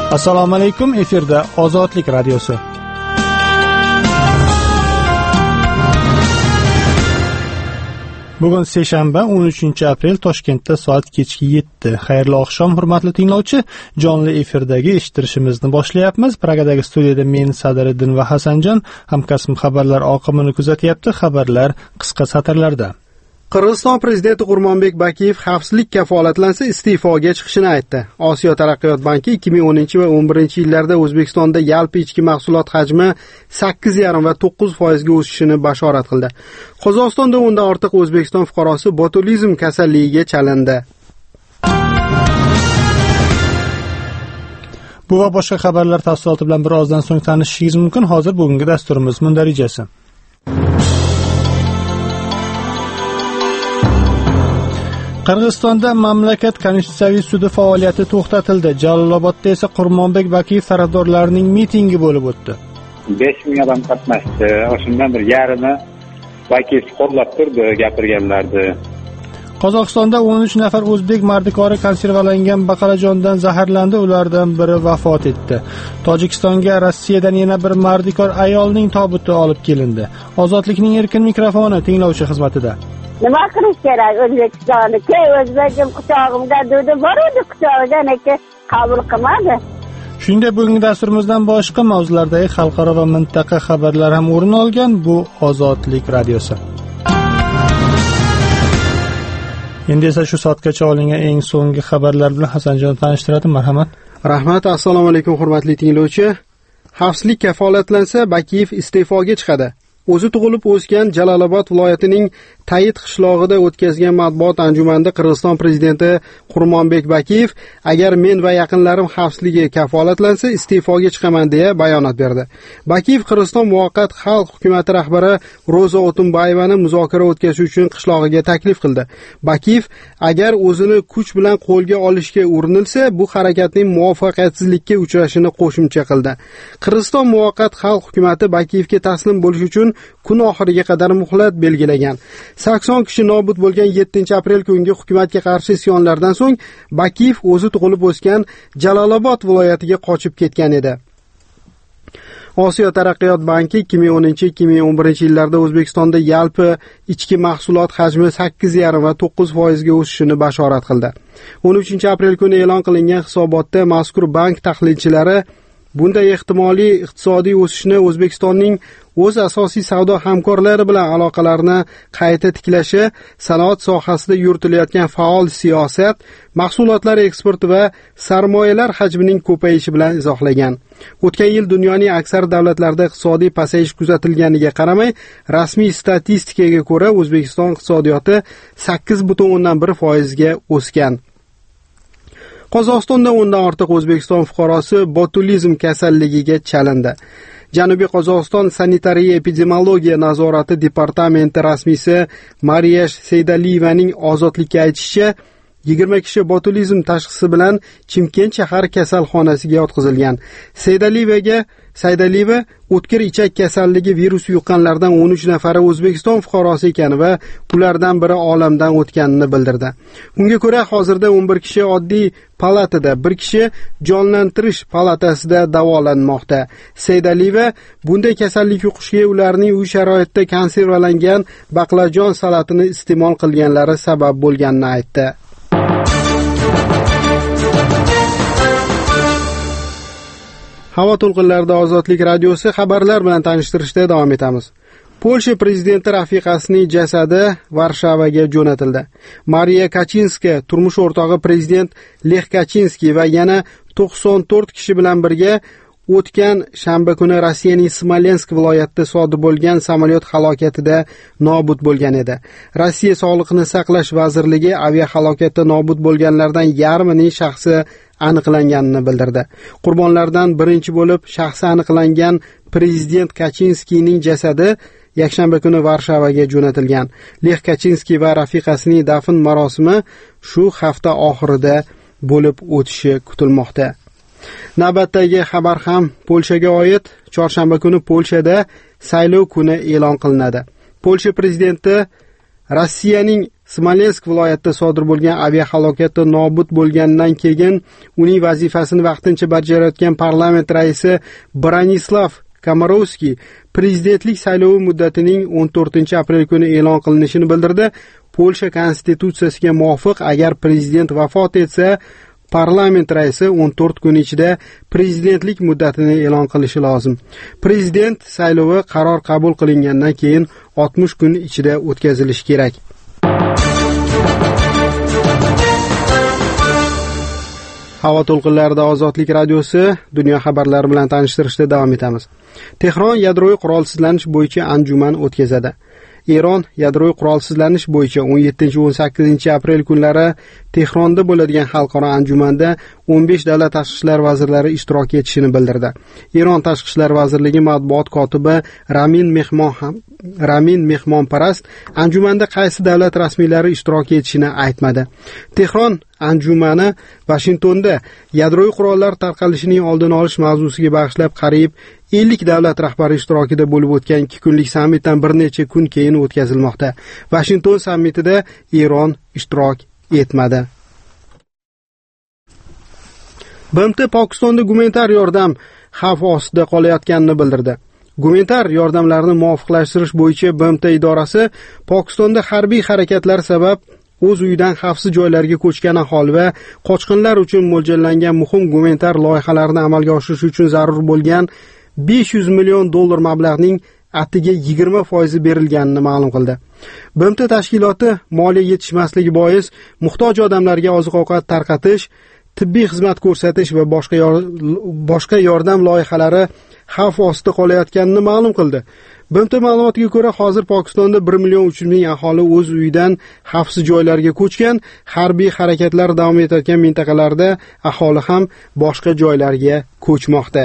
Assalomu alaykum, efirda Ozodlik radiosi. Bugun seshanba 13-aprel, Toshkentda soat kechki 7. Xayrli oqshom, hurmatli tinglovchi. Jonli efirdagi eshittirishimizni boshlayapmiz. Pragadagi studiyada men Sadiriddin va Hasanjon, hamkasbim xabarlar oqimini kuzatyapti. Xabarlar qisqa satrlarda. Qirg'iziston prezidenti Qurmonbek Bakiyev xavfsizlik kafolatlansa iste'foga chiqishini aytdi. Osiyo taraqqiyot banki 2010 va 11 yillarda O'zbekistonda yalpi ichki mahsulot hajmi 8,5 va 9% ga o'sishini bashorat qildi. Qozog'istonda o'ndan ortiq O'zbekiston fuqarosi botulizm kasalligiga chalindi. Bu va boshqa xabarlar tafsiloti bilan birozdan so'ng tanishishingiz mumkin. Hozir bugungi dasturimiz mundarijasi. Qirg'izistonda mamlakat konstitutsiyaviy sudi faoliyati to'xtatildi. Jalolobodda esa Qurmonbek Bakiyev tarafdorlarining mitingi bo'lib o'tdi. 5,000 odam qatnashdi. O'shundan bir yarmi Bakiyev qo'llab turdi, gapirganlardi. Qozog'istonda 13 nafar o'zbek mardikori konservalangan baqalajondan zaharlandi, ulardan biri vafot etdi. Tojikistonga Rossiyadan yana bir mardikor ayolning tobuti olib kelindi. Ozodlikning erkin mikrofoni tinglovchi xizmatida. Nima qilish kerak O'zbekistonniki? O'zbegim quchog'imda dudi borudi, quchog'idan qabul qilmadi. Shunday bugungi dasturimizdan boshqa mavzulardagi xalqaro va mintaqa xabarlar ham o'rin olgan. Bu Ozodlik radiosi. Endi esa shu soatgacha olingan eng so'nggi xabarlar bilan Hasanjon tanishtiradi. Marhamat. Rahmat. Assalomu alaykum, hurmatli tinglovchi. Xavfsizlik kafolatlansa Bakiyev iste'foga chiqadi. O'zi tug'ilib o'sgan Jalolobod viloyatining Tayit qishlog'ida o'tkazgan matbuot anjumanida Qirg'iziston prezidenti Qurmonbek Bakiyev agar men va yaqinlarim xavfsizligi kafolatlansa iste'foga chiqaman deya bayonot berdi. Bakiyev Qirg'iziston muvaqqat xalq hukumati rahbari Ro'za O'tinbayevani muzokara o'tkazish uchun qishlog'iga taklif qildi. Bakiyev agar o'zini kuch bilan qo'lga olishga urinilsa, bu harakatning muvaffaqiyatsizlikka uchrashini qo'shimcha qildi. Qirg'iziston muvaqqat xalq hukumati Bakiyevga taslim bo'lish uchun kun oxiriga qadar muhlat belgilagan. 80 kishi nobud bo'lgan 7-aprel kungi hukumatga qarshi isyonlardan so'ng Bakiyev o'zi tug'ilib o'sgan Jalolobod viloyatiga qochib ketgan edi. Osiyo taraqqiyot banki 2010-2011 yillarda O'zbekistonda yalpi ichki mahsulot hajmi 8,5 va 9% ga o'sishini bashorat qildi. 13-aprel kuni e'lon qilingan hisobotda mazkur bank tahlilchilari bunday ehtimoliy iqtisodiy o'sishni O'zbekistonning o'z asosiy savdo hamkorlari bilan aloqalarni qayta tiklashi, sanoat sohasida yuritilayotgan faol siyosat, mahsulotlar eksporti va sarmoyalar hajmining ko'payishi bilan izohlagan. O'tgan yil dunyoning aksar davlatlarida iqtisodiy pasayish kuzatilganiga qaramay, rasmiy statistikaga ko'ra O'zbekiston iqtisodiyoti 8,1% ga o'sgan. Qozog'istonda o'ndan ortiq O'zbekiston fuqarosi botulizm kasalligiga chalindi. Janubiy Qozog'iston sanitariya epidemiologiya nazorati departamenti rasmiysi Mariyash Seydaliyevaning Ozodlikka aytishicha, 20 kishi botulizm tashxisi bilan Chimkent shahar kasalxonasiga yotqizilgan. Saydaliyeva o'tkir ichak kasalligi virusi yuqqanlardan 13 nafari O'zbekiston fuqarosi ekani va ulardan biri olamdan o'tganini bildirdi. Unga ko'ra hozirda 11 kishi oddiy palatada, 1 kishi jonlantirish palatasida davolanmoqda. Saydaliyeva bunday kasallik yuqishiga ularning uy sharoitida konservalangan baqlajon salatini iste'mol qilganlari sabab bo'lganini aytdi. Havo to'lqinlarida Ozodlik radiosi xabarlar bilan tanishtirishda davom etamiz. Polsha prezidenti rafiqasining jasadi Varshavaga jo'natildi. Mariya Kachinska, turmush o'rtog'i prezident Lech Kachinskiy va yana 94 kishi bilan birga o'tgan shanba kuni Rossiyaning Smolensk viloyatida sodir bo'lgan samolyot halokatida nobud bo'lgan edi. Rossiya Sog'liqni saqlash vazirligi aviahalokatda nobud bo'lganlardan yarmining shaxsi aniqlanganini bildirdi. Qurbonlardan birinchi bo'lib shaxsi aniqlangan prezident Kachinskiyning jasadi yakshanba kuni Varshavaga jo'natilgan. Lech Kachinskiy va rafiqasining dafn marosimi shu hafta oxirida bo'lib o'tishi kutilmoqda. Navbatdagi xabar ham Polshaga oid. Chorshanba kuni Polshada saylov kuni e'lon qilinadi. Polsha prezidenti Rossiyaning Smolensk viloyatida sodir bo'lgan aviahalokatda nobud bo'lgandan keyin uning vazifasini vaqtincha bajarayotgan parlament raisi Branislav Komarovskiy prezidentlik saylovi muddatining 14-aprel kuni e'lon qilinishini bildirdi. Polsha konstitutsiyasiga muvofiq, agar prezident vafot etsa, parlament raisi 14 kun ichida prezidentlik muddatini e'lon qilishi lozim. Prezident saylovi qaror qabul qilingandan keyin 60 kun ichida o'tkazilishi kerak. Havo to'lqinlarida Ozodlik radiosi dunyo xabarlari bilan tanishtirishda davom etamiz. Tehron yadroviy qurolsizlanish bo'yicha anjuman o'tkazadi. Eron yadroviy qurolsizlanish bo'yicha 17-18 aprel kunlari Tehronda bo'ladigan xalqaro anjumanda 15 davlat tashqi ishlar vazirlari ishtirok etishini bildirdi. Eron tashqi ishlar vazirligi matbuot kotibi Ramin Mehmonparast anjumanda qaysi davlat rasmiylari ishtirok etishini aytmadi. Tehron anjumani Vashingtonda yadroviy qurollar tarqalishining oldini olish mavzusiga bag'ishlab qariyb 50 davlat rahbari ishtirokida bo'lib o'tgan 2 kunlik sammitdan bir necha kun keyin o'tkazilmoqda. Vashington sammitida Eron ishtirok etmadi. BMT Pokistonda gumanitar yordam xavf ostida qolayotganini bildirdi. Gumanitar yordamlarni muvofiqlashtirish bo'yicha BMT idorasi Pokistonda harbiy harakatlar sabab o'z uyidan xavfsiz joylarga ko'chgan aholi va qochqinlar uchun mo'ljallangan muhim gumanitar loyihalarni amalga oshirish uchun zarur bo'lgan $500 million mablag'ning atiga 20% berilganini ma'lum qildi. BMT tashkiloti moliya yetishmasligi bois muhtoj odamlarga oziq-ovqat tarqatish, tibbiy xizmat ko'rsatish va boshqa yordam loyihalari xavf ostida qolayotganini ma'lum qildi. BMT ma'lumotiga ko'ra, hozir Pokistonda 1,3 aholi o'z uyidan xavfsiz joylarga ko'chgan. Harbiy harakatlar davom etayotgan mintaqalarda aholi ham boshqa joylarga ko'chmoqda.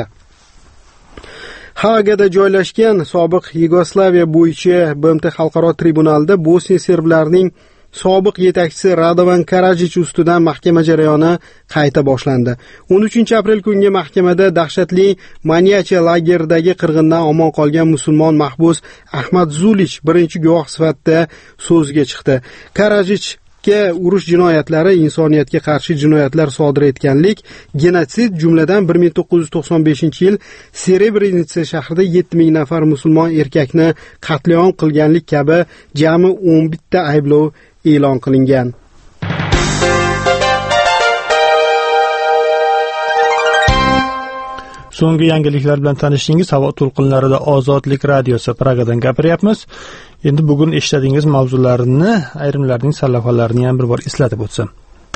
Hagada joylashgan sobiq Yugoslaviya bo'yicha BMT xalqaro tribunalida Bosniya serblarining sobiq yetakchisi Radovan Karadžić ustidan mahkama jarayoni qayta boshlandi. 13-aprel kungi mahkamada dahshatli Maniacha lageridagi qirg'indan omon qolgan musulmon mahbus Ahmad Zulich birinchi guvoh sifatida so'zga chiqdi. Karadžić urush jinoyatlari, insoniyatga qarshi jinoyatlar sodir etganlik, genotsid, jumladan 1995-yil Serebrenitsa shahrida 7000 nafar musulmon erkakni qatl-om qilganlik kabi jami 11 ta ayblov e'lon qilingan. So'nggi yangiliklar bilan tanishdingiz. Havo to'lqinlarida Ozodlik radiosi Pragadan gapiryapmiz. Endi bugun eshitdingiz mavzularni, ayrimlarning sarlavhalarini ham bir bor eslatib o'tsam.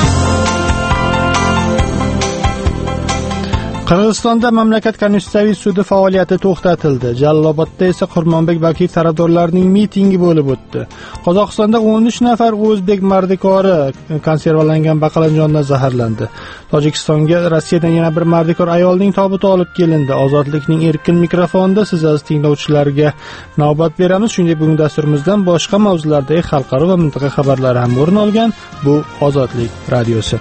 Qirg'izistonda mamlakat konstitutsiyaviy sudi faoliyati to'xtatildi. Jalolobodda esa Qurmonbek Bakiyev tarafdorlarining mitingi bo'lib o'tdi. Qozog'istonda 13 nafar o'zbek mardikori konservalangan baqalanjondan zaharlandi. Tojikistonga Rossiyadan yana bir mardikor ayolning tobuti olib kelindi. Ozodlikning erkin mikrofonida siz aziz tinglovchilarga navbat beramiz. Shuningdek, bugun dasturimizdan boshqa mavzulardagi xalqaro va mintaqa xabarlari ham o'rin olgan. Bu Ozodlik radiosi.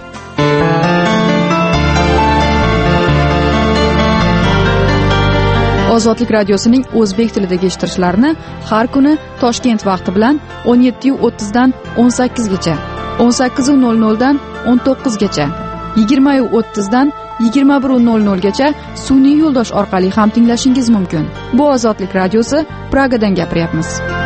Ozodlik radiosining o'zbek tilidagi eshittirishlarini har kuni Toshkent vaqti bilan 17:30 dan 18 gacha, 18:00 dan 19 gacha, 20:30 dan 21:00 gacha sun'iy yo'ldosh orqali ham tinglashingiz mumkin. Bu Ozodlik radiosi, Pragadan gapiryapmiz.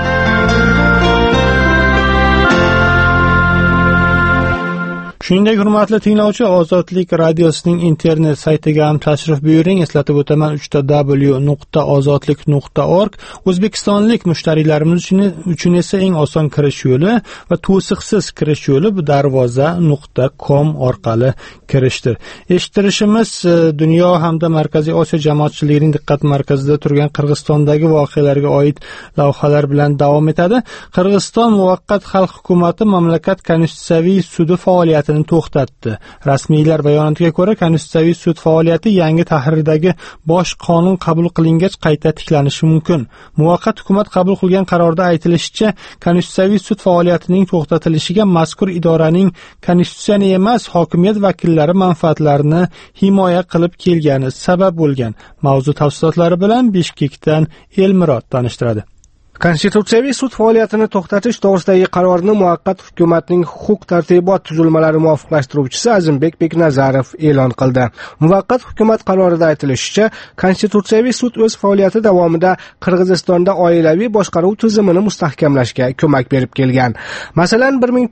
Shuningdek, hurmatli tinglovchi, Ozodlik radiosining internet saytiga ham tashrif buyuring. Eslatib o'taman, www.ozodlik.org o'zbekistonlik mushtariylarimiz uchun esa eng oson kirish yo'li va to'siqsiz kirish yo'li bu darvoza.com orqali kirishdir. Eshittirishimiz dunyo hamda Markaziy Osiyo jamoatchiligining diqqat markazida turgan Qirg'izistondagi voqealarga oid lavhalar bilan davom etadi. Qirg'iziston muvaqqat xalq hukumati mamlakat konstitutsiyaviy sudi faoliyatini to'xtatdi. Rasmiylar bayonotiga ko'ra, konstitutsiyaviy sud faoliyati yangi tahrirdagi bosh qonun qabul qilingach qayta tiklanishi mumkin. Muvaqqat hukumat qabul qilgan qarorda aytilishicha, konstitutsiyaviy sud faoliyatining to'xtatilishiga mazkur idoraning konstitutsiyani emas, hokimiyat vakillari manfaatlarini himoya qilib kelgani sabab bo'lgan. Mavzu tafsilotlari bilan Bishkekdan Elmurod tanishtiradi. Konstitutsiyaviy sud faoliyatini to'xtatish to'g'risidagi qarorni muvaqqat hukumatning huquq-tartibot tuzilmalari muvofiqlashtiruvchisi Azimbek Beknazarov e'lon qildi. Muvaqqat hukumat qarorida aytilishicha, Konstitutsiyaviy sud o'z faoliyati davomida Qirg'izistonda oilaviy boshqaruv tizimini mustahkamlashga ko'mak berib kelgan. Masalan,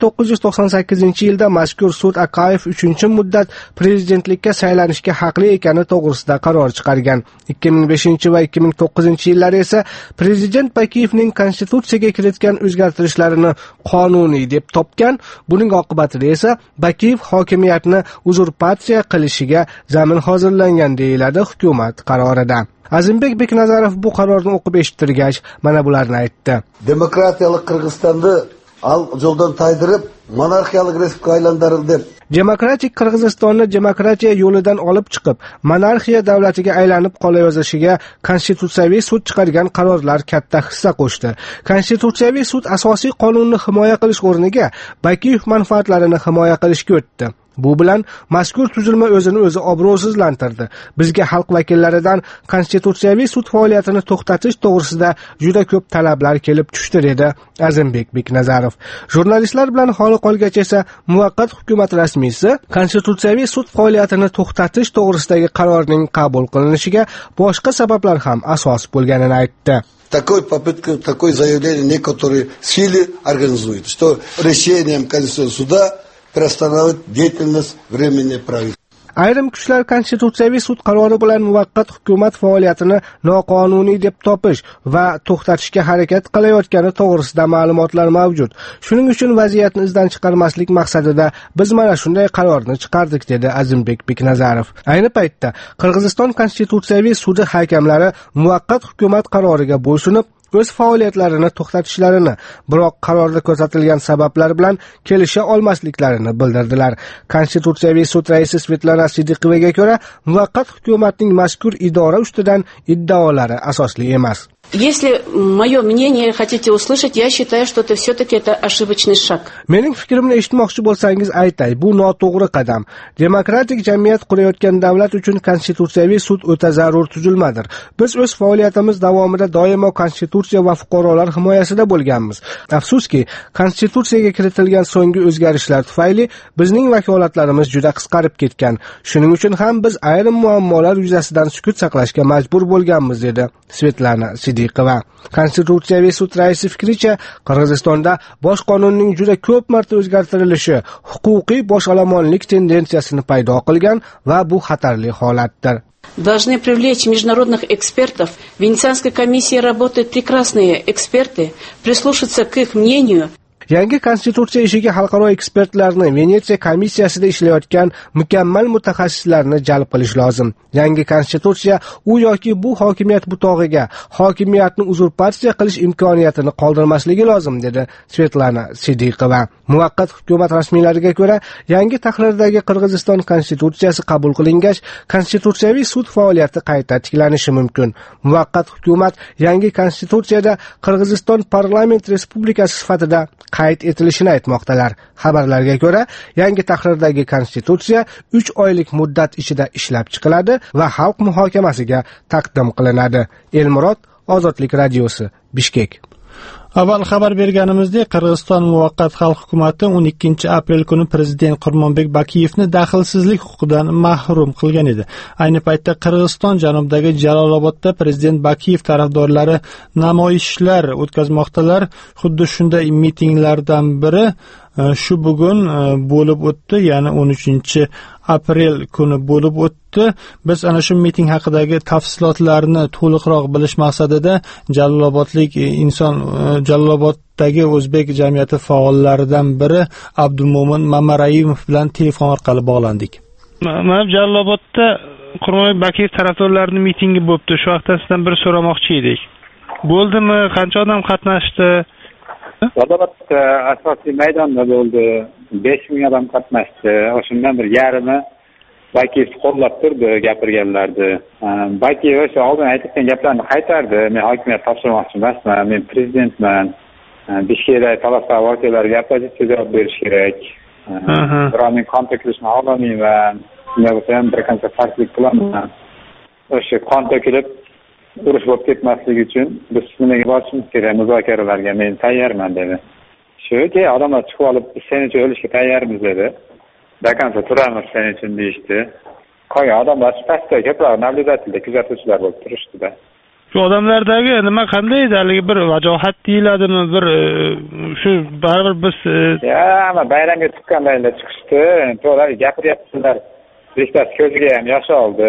1998-yilda mazkur sud Akayev 3-muddat prezidentlikka saylanishga haqli ekani to'g'risida qaror chiqargan. 2005 va 2009-yillar esa prezident Bakiyev konstitutsiyaga kiritgan o'zgartirishlarini qonuniy deb topgan. Buning oqibatida esa Bakiyev hokimiyatni uzurpatsiya qilishiga zamin hozirlangan deyiladi hukumat qarorida. Azimbek Beknazarov bu qarorni o'qib eshittirgach, mana bularni aytdi. Demokratiyalik Qirg'izistonni yo'ldan taydirib, monarxiyalik respublika aylantirildi. Demokratik Qirg'izistonni demokratiya yo'lidan olib chiqib, monarxiya davlatiga aylanib qolayozishiga Konstitutsiyaviy sud chiqargan qarorlar katta hissa qo'shdi. Konstitutsiyaviy sud asosiy qonunni himoya qilish o'rniga Bakiyev manfaatlarini himoya qilishga o'tdi. Bu bilan mazkur tuzilma o'zini o'zi obro'sizlantirdi. Bizga xalq vakillaridan Konstitutsiyaviy sud faoliyatini to'xtatish to'g'risida juda ko'p talablar kelib tushdi, dedi Azimbek Beknazarov. Jurnalistlar bilan holi qolgach esa muvaqqat hukumat rasmiysi Konstitutsiyaviy sud faoliyatini to'xtatish to'g'risidagi qarorning qabul qilinishiga boshqa sabablar ham asos bo'lganini aytdi. Такое заявление некоторые силы организуют, что решением Конституционного суда приостанавливать деятельность временной правительства. Ayrim kuchlar Konstitutsiyaviy sud qarori bilan muvaqqat hukumat faoliyatini noqonuniy deb topish va to'xtatishga harakat qilayotgani to'g'risida ma'lumotlar mavjud. Shuning uchun vaziyatni izdan chiqarmaslik maqsadida biz mana shunday qarorni chiqardik, dedi Azimbek Beknazarov. Ayni paytda Qirg'iziston Konstitutsiyaviy sudi hakamlari muvaqqat hukumat qaroriga bo'ysunib o'z faoliyatlarini to'xtatishlarini, biroq qarorda ko'rsatilgan sabablar bilan kelisha olmasliklarini bildirdilar. Konstitutsiyaviy sud raisi Svetlana Sidiqovaga ko'ra, muvaqqat hukumatning mazkur idora ustidan iddaolari asosli emas. Если мое мнение хотите услышать, я считаю, что это все-таки ошибочный шаг. Mening fikrimni eshitmoqchi bo'lsangiz aytay, bu noto'g'ri qadam. Demokratik jamiyat qurayotgan davlat uchun konstitutsiyaviy sud o'ta zarur tuzilmadir. Biz o'z faoliyatimiz davomida doimo konstitutsiya va fuqarolar himoyasida bo'lganmiz. Afsuski, konstitutsiyaga kiritilgan so'nggi o'zgarishlar tufayli bizning vakolatlarimiz juda qisqarib ketgan. Shuning uchun ham biz ayrim muammolar yuzasidan sukut saqlashga majbur bo'lganmiz, dedi Svetlana Sidiqova. Konstitutsiyaviy sud raisi fikricha, Qirg'izistonda bosh qonunning juda ko'p marta o'zgartirilishi huquqiy boshalamonlik tendensiyasini paydo qilgan va bu xatarli holatdir. Должны привлечь международных экспертов. В Венецианской комиссии работают прекрасные эксперты. Прислушаться к их мнению. Yangi konstitutsiya ishiga xalqaro ekspertlarni, Venetsiya komissiyasida ishlayotgan mukammal mutaxassislarni jalb qilish lozim. Yangi konstitutsiya u yoki bu hokimiyat butog'iga hokimiyatni uzurpatsiya qilish imkoniyatini qoldirmasligi lozim, dedi Svetlana Sidiqova. Muvaqqat hukumat rasmiylariga ko'ra, yangi tahrirdagi Qirg'iziston konstitutsiyasi qabul qilingach, konstitutsiyaviy sud faoliyati qayta tiklanishi mumkin. Muvaqqat hukumat yangi konstitutsiyada Qirg'iziston parlament respublikasi sifatida qayd etilishini aytmoqdalar. Xabarlarga ko'ra, yangi tahrirdagi konstitutsiya 3 oylik muddat ichida ishlab chiqiladi va xalq muhokamasiga taqdim qilinadi. Elmurod, Ozodlik radiosi, Bishkek. Avval xabar berganimizdek, Qirg'iziston muvaqqat xalq hukumati 12 aprel kuni prezident Qurmonbek Bakiyevni daxlsizlik huquqidan mahrum qilgan edi. Ayni paytda Qirg'iziston janubidagi Jalolobodda prezident Bakiyev tarafdorlari namoyishlar o'tkazmoqdalar. Xuddi shunday mitinglardan biri shu bugun bo'lib o'tdi, ya'ni 13 aprel kuni bo'lib o'tdi. Biz ana shu miting haqidagi tafsilotlarni to'liqroq bilish maqsadida Jaloloboddagi o'zbek jamiyati faollaridan biri Abdumo'min Mamarayimov bilan telefon orqali bog'landik. Mana Jalolobodda Qurmonbek Bakiyev tarafdorlarining mitingi bo'libdi. Shu vaqtda sizdan bir so'ramoqchi edik. Bo'ldimi? Qancha odam qatnashdi? Jalolobodda asosiy maydonda bo'ldi. 5000 odam qatnashdi. O'shundan bir yarmi Bakiyev qo'llab turdi, gapirganlardi. Bakiyev o'sha oldin aytgan gaplarni qaytardi. Men hokimiyat topshirmoqchi emasman, men prezidentman. Bishkekdagi talaflar voqealarga oppozitsiya javob berish kerak. Birovning qon to'kilishini xohlamayman. Shunday bo'lsa ham bir qancha farslik qilaman. O'sha qon to'kilib urush bo'lib ketmasligi uchun biz nimaga borishimiz kerak, muzokaralarga men tayyorman dedi. Shuki odamlar chiqib olib biz sening uchun o'lishga tayyormiz dedi. Dakansa turamiz sening uchun deyishdi. Qolgan odamlar pastda ko'proq naблюдательda kuzatuvchilar bo'lib turishdi-da. Shu odamlardagi nima qanday edi? Haligi bir vajohat deyiladimi, bir shu baribir biz ama bayramga chiqqanlarida chiqishdi. To'g'ri gapiryaptilar. Bittasi ko'ziga ham yosh oldi.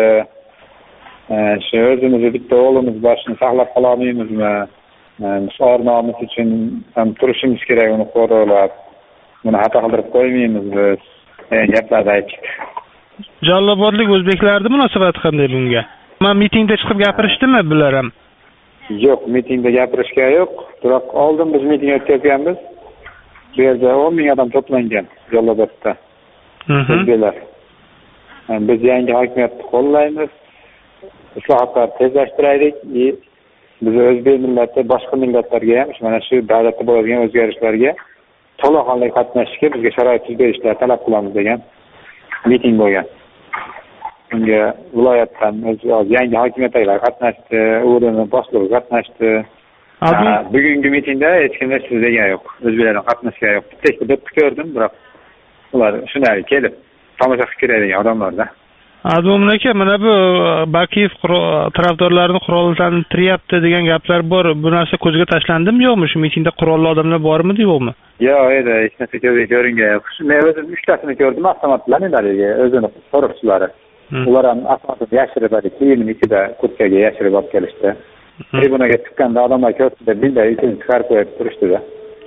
Shu o'zimizni bitta o'g'limiz bor, shuni saqlab qola olmaymizmi? Misol nomus uchun ham turishimiz kerak, uni qo'riqlab. Buni xato qildirib qo'ymaymiz biz. Gaplarni aytdik. Jalolobodlik o'zbeklarning munosabati qanday bunga? Men mitingda chiqib gapirishdimi bular ham? Yo'q, mitingda gapirishga yo'q. Biroq oldin biz miting o'tkazganmiz. Bu yerda 10 ming odam to'plangan Jalolobodda. O'zbeklar. Biz yangi hokimiyatni qo'llaymiz. Islohotlarni tezlashtiraylik. Biz o'zbek millati boshqa millatlarga ham mana shu davlatda bo'ladigan o'zgarishlarga to'laqonli qatnashishga bizga sharoit berishni talab qilamiz degan miting bo'lgan. Unga viloyatdan yangi hokimiyatlar qatnashdi, o'rinni boshlig'i qatnashdi. Bugungi mitingda hech kimda siz degan yo'q, o'zbeklardan qatnashgan yo'q. Bitta ko'rdim, biroq ular shunday kelib tomosha qilib keladigan odamlarda. Adomon aka, mana bu Bakiyev tarafdorlarini qurollantiryapti degan gaplar bor. Bu narsa ko'zga tashlandimi yo'qmi? Shu mitingda qurolli odamlar bormi, yo'qmi? Yo'q edi, hech narsa ko'zga ko'ringan yo'q. Men o'zim 3 tasini ko'rdim, avtomatlarning o'zini qo'riqchilari. Ular ham avtomatni yashirib, kiyimni ichida kurtkaga yashirib olib kelishdi. Tribunaga chiqqanda odamlar ko'rsatdi, bilday uchun chiqarib qo'yib turishdi-da.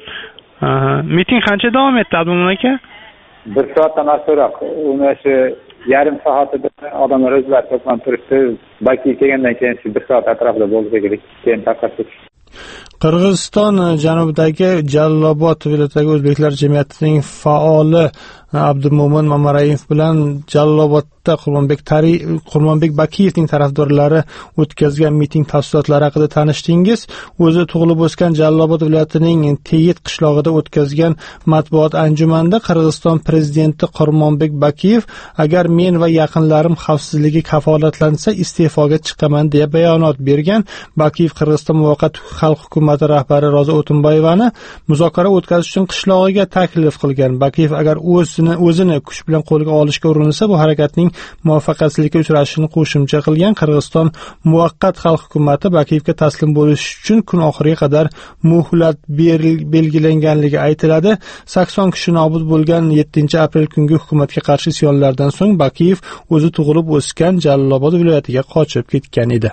Miting qancha davom etdi, Adomon aka? 1 soatdan ortiqroq. Uni shu yarim soatida odamlar o'zlari to'planib turishdi. Balki kelgandan keyin 1 soat atrofida bo'ldi kerak. Keyin tarqatdik. Qirg'iziston janubidagi Jalolobod viloyatidagi o'zbeklar jamiyatining faoli Abdumo'min Mamarayev bilan Jalolobodda Qurbonbek Bakiyevning tarafdorlari o'tkazgan miting tafsilotlari haqida tanishdingiz. O'zi tug'ilib o'sgan Jalolobod viloyatining Teyit qishlog'ida o'tkazgan matbuot anjumanida Qirg'iziston prezidenti Qurbonbek Bakiyev agar men va yaqinlarim xavfsizligi kafolatlansa iste'foga chiqaman deya bayonot bergan. Bakiyev Qirg'iziston muvaqqat xalq hukumati rahbari Ro'za O'tinboyevani muzokara o'tkazish uchun qishlog'iga taklif qilgan. Bakiyev agar o'zini kuch bilan qo'lga olishga urinsa, bu harakatning muvaffaqiyatsizlikka uchrashishini qo'shimcha qilgan. Qirg'iziston muvaqqat xalq hukumati Bakiyevga taslim bo'lish uchun kun oxiriga qadar muhlat belgilanganligi aytiladi. 80 kishi nobud bo'lgan 7-aprel kungi hukumatga qarshi isyonlardan so'ng Bakiyev o'zi tug'ilib o'sgan Jalolobod viloyatiga qochib ketgan edi.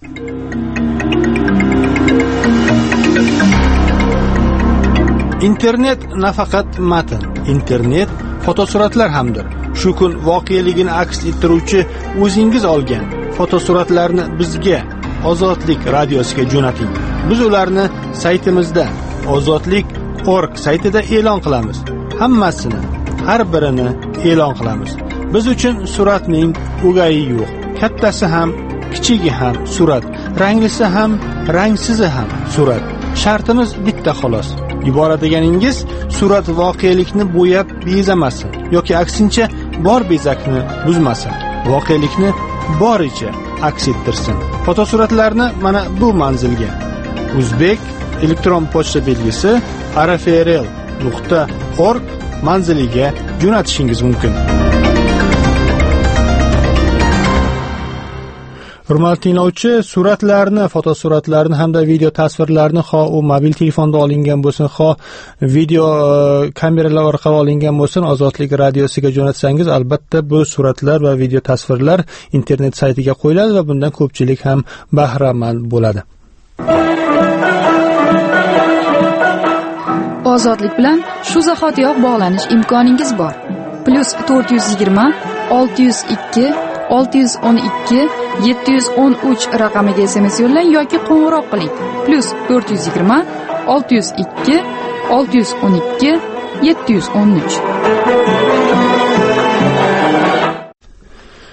Internet nafaqat matn, internet fotosuratlar hamdir. Shu kun voqeligini aks ettiruvchi o'zingiz olgan fotosuratlarni bizga Ozodlik radiosiga jo'nating. Biz ularni saytimizda ozodlik.org saytida e'lon qilamiz. Hammasini, har birini e'lon qilamiz. Biz uchun suratning o'gayi yo'q. Kattasi ham, kichigi ham surat, ranglisi ham, rangsizi ham surat. Shartimiz bitta xolos. Yuboradiganingiz surat voqelikni bo'yab bezamasin yoki aksincha bor bezakni buzmasin. Voqelikni boricha aks ettirsin. Fotosuratlarni mana bu manzilga Uzbek elektron pochta belgisi rfrl.org manziliga jo'natishingiz mumkin. Hurmatli tinglovchi, suratlarni, fotosuratlarni hamda video tasvirlarni u mobil telefonda olingan bo'lsin, video kameralar orqali olingan bo'lsin, Ozodlik radiosiga jo'natsangiz, albatta bu suratlar va video tasvirlar internet saytiga qo'yiladi va bundan ko'pchilik ham bahramand bo'ladi. Ozodlik bilan shu zahotiyoq bog'lanish imkoningiz bor. +420 602 612 713 raqamiga SMS yo'llang yoki qo'ng'iroq qiling. +420 602 612 713.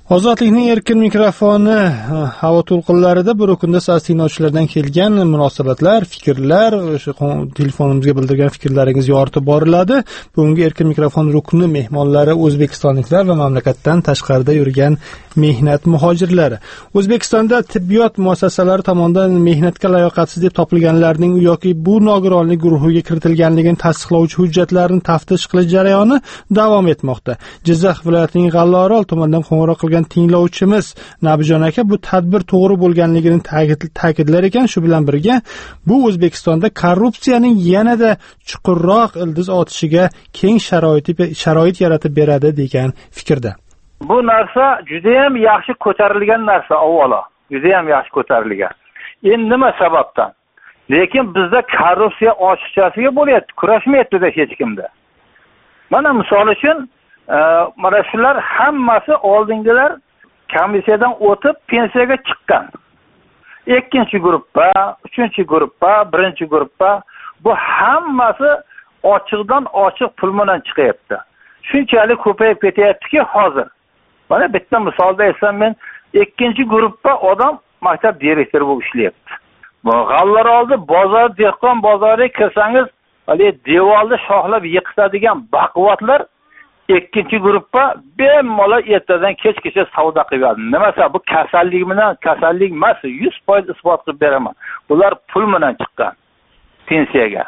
Ozodlikning erkin mikrofoni havo to'lqinlarida bir kunda siz tinglovchilardan kelgan munosabatlar, fikrlar, o'sha telefonimizga bildirgan fikrlaringiz yoritib boriladi. Bugungi erkin mikrofon rukni mehmonlari o'zbekistonliklar va mamlakatdan tashqarida yurgan mehnat muhojirlari. O'zbekistonda tibbiyot muassasalari tomonidan mehnatga layoqatsiz deb topilganlarning yoki bu nogironlik guruhiga kiritilganligini tasdiqlovchi hujjatlarni taftish qilish jarayoni davom etmoqda. Jizzax viloyatining G'allorol tomonidan qo'ng'iroq qilgan tinglovchimiz Nabijon aka bu tadbir to'g'ri bo'lganligini ta'kidlar ekan. Shu bilan birga bu O'zbekistonda korrupsiyaning yanada chuqurroq ildiz otishiga keng sharoit yaratib beradi degan fikrda. Bu narsa juda ham yaxshi ko'tarilgan narsa, avvalo. Juda ham yaxshi ko'tarilgan. Endi nima sababdan? Lekin bizda korrupsiya ochiqchasiga bo'lyapti, kurashmayapti hech kimda. Mana misol uchun mana shular hammasi oldingilar komissiyadan o'tib pensiyaga chiqqan. Ikkinchi guruhga, uchinchi guruhga, birinchi guruhga bu hammasi ochiqdan ochiq pul bilan chiqyapti. Shunchalik ko'payib ketyaptiki hozir. Mana bitta misolda aytsam, men ikkinchi guruhga odam maktab direktori bo'lib ishlayapti. Bu G'allorolda bozor, dehqon bozoriga kirsangiz, hali devorni shohlab yiqitadigan baquvvatlar ikkinchi guruhga bemalol ertadan kechgacha savdo qiladi. Nimasi bu kasallik bilan kasallik emas, 100% isbot qilib beraman. Bular pul bilan chiqqan pensiyaga.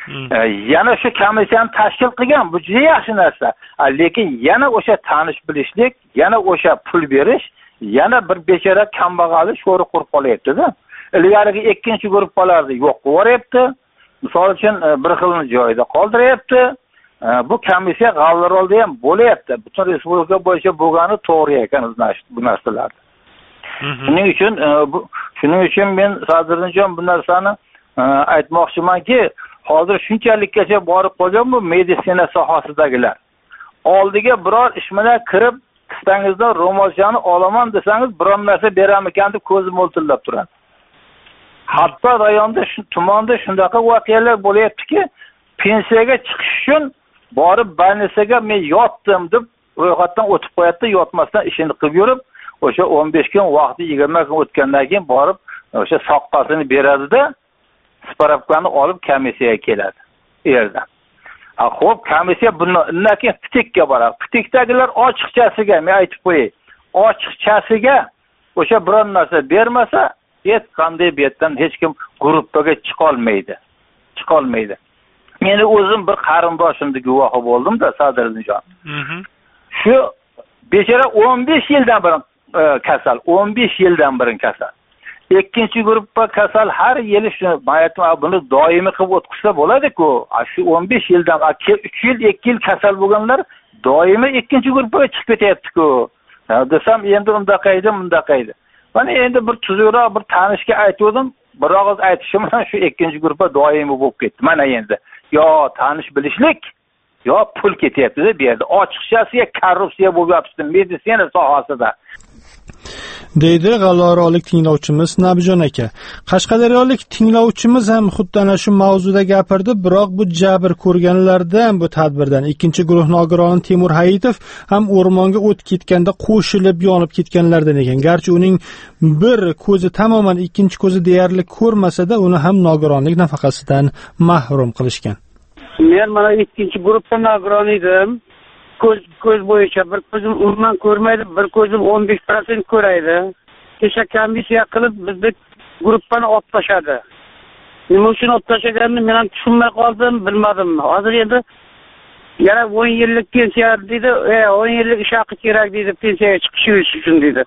Yana shu komissiyani tashkil qilgan, bu juda yaxshi narsa. Lekin yana o'sha tanish bilishlik, yana o'sha pul berish, yana bir bechara kambag'allik sho'ri qurib qolyapti-da. Ilgarigi ikkinchi guruhlarni yo'q qilib yuboryapti. Misol uchun bir xilni joyida qoldiryapti. Bu komissiya G'allorolda ham bo'lyapti. Butun respublika bo'yicha bo'lgani to'g'ri ekan bu narsalar. Shuning uchun men Sadriddinjon bu narsani aytmoqchimanki, hozir shunchalikgacha borib qolgan bu meditsina sohasidagilar. Oldiga biror ish bilan kirib, qistangizdan ro'molchani olaman desangiz, biror narsa beramikan deb ko'zi mo'ltillab turadi. Hatto rayonda, tumonda shundaqa voqealar bo'lyaptiki, pensiyaga chiqish uchun borib больницаga men yotdim deb ro'yxatdan o'tib qo'yadi, yotmasdan ishini qilib yurib, o'sha 15 kun vaqti 20 kun o'tgandan keyin borib o'sha soqqasini beradi-da, spravkani olib komissiyaga keladi yerdan. Xo'p, komissiya bundan keyin pitikka boradi. Pitikdagilar ochiqchasiga, men aytib qo'yay, ochiqchasiga o'sha biror narsa bermasa, hech qanday betdan hech kim guruhga chiqolmaydi. Meni o'zim bir qarindoshimning guvohi bo'ldim-da, Sadriddinjon. Shu bechara 15 yildan beri kasal, 15 yildan beri kasal. Ikkinchi guruhga kasal har yili shuni buni doimiy qilib o'tkazsa bo'ladi-ku. Shu 15 yildan 3 yil, 2 yil kasal bo'lganlar doimiy ikkinchi guruhga chiqib ketyapti-ku. Desam, endi undaqaydi. Mana endi bir tuzukroq bir tanishga aytdim, bir og'iz aytishim bilan shu ikkinchi guruhga doimiy bo'lib ketdi. Mana endi yo tanish bilishlik, yo pul ketyapti-da bu yerda. Ochiqchasiga korrupsiya bo'lib yotibdi meditsina sohasida. deydi G'allorollik tinglovchimiz Nabijon aka. Qashqadaryolik tinglovchimiz ham xuddi ana shu mavzuda gapirdi, biroq bu jabr ko'rganlardan bu tadbirdan ikkinchi guruh nogironi Temur Hayitov ham o'rmonga o't ketganda qo'shilib yonib ketganlardan ekan. Garchi uning bir ko'zi tamoman, ikkinchi ko'zi deyarli ko'rmasa-da, uni ham nogironlik nafaqasidan mahrum qilishgan. Men mana ikkinchi guruhdan nogiron edim. Ko'z bo'yicha bir ko'zim umuman ko'rmaydi, bir ko'zim 15% ko'raydi. Kecha komissiya qilib bizni guruhdan olib tashladi. Nima uchun olib tashlaganini men ham tushunmay qoldim, bilmadim. Hozir endi yana 10 yillik pensiya dedi, 10 yillik ish haqi kerak dedi, pensiyaga chiqish uchun dedi.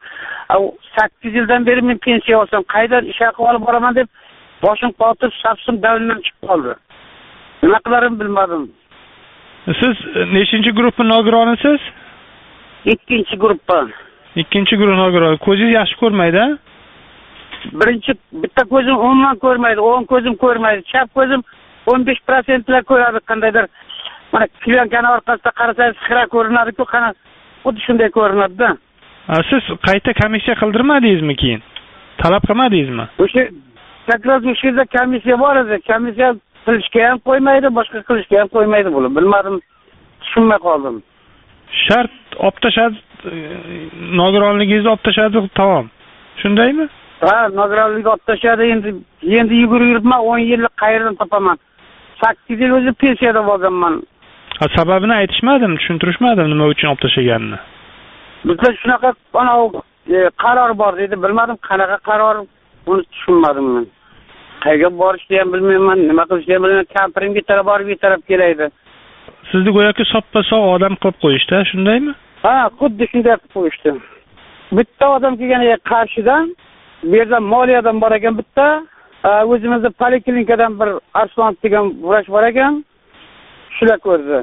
8 yildan beri men pensiya olsam, qaydan ish haqi olib boraman deb boshim qotib, safsim davrimdan chiqib qoldi. Nima qilarim bilmadim. Siz nechinchi guruhning nogironisiz? Ikkinchi guruhdan. Ikkinchi guruh nogironi. Ko'zingiz yaxshi ko'rmaydi-a? Birinchi bitta ko'zim umuman ko'rmaydi, 10 ko'zim ko'rmaydi. Chap ko'zim 15% bilan ko'radi, qandaydir. Mana plyonkaning orqasida qarasangiz xira ko'rinadi-ku, qana xuddi shunday ko'rinadi-da. Siz qayta komissiya qildirmadingizmi keyin? Talab qilmadingizmi? O'sha taklif o'shida komissiya bor edi. Komissiya qilishga ham qo'ymaydi, boshqa qilishga ham qo'ymaydi bo'lib. Bilmadim, tushunmay qoldim. Shart olib tashladi nogironligingizni olib tashladi, tamom. Shundaymi? Ha, nogironlikni olib tashladi. Endi yuribman, 10 yillik qayerdan topaman? 8 yil o'zi pensiyada bo'lganman. Sababini aytishmadim, tushuntirishmadim nima uchun olib tashlaganini. Bizda shunaqa qaror bor dedi. Bilmadim qanaqa qaror, buni tushunmadim men. Qayerga borishni ham bilmayman, nima qilishni ham bilmayman. Kampirim taraf borib, taraf kelaydi. Sizni go'yoki soppa-sog' odam qilib qo'yishdi, shundaymi? Ha, xuddi shunday qilib qo'yishdi. Bitta odam kelganiga qarshidan, bu yerda moliyadan bor ekan bitta, o'zimizda poliklinikadan bir Arslon degan vrach bor ekan. Shular ko'rdi.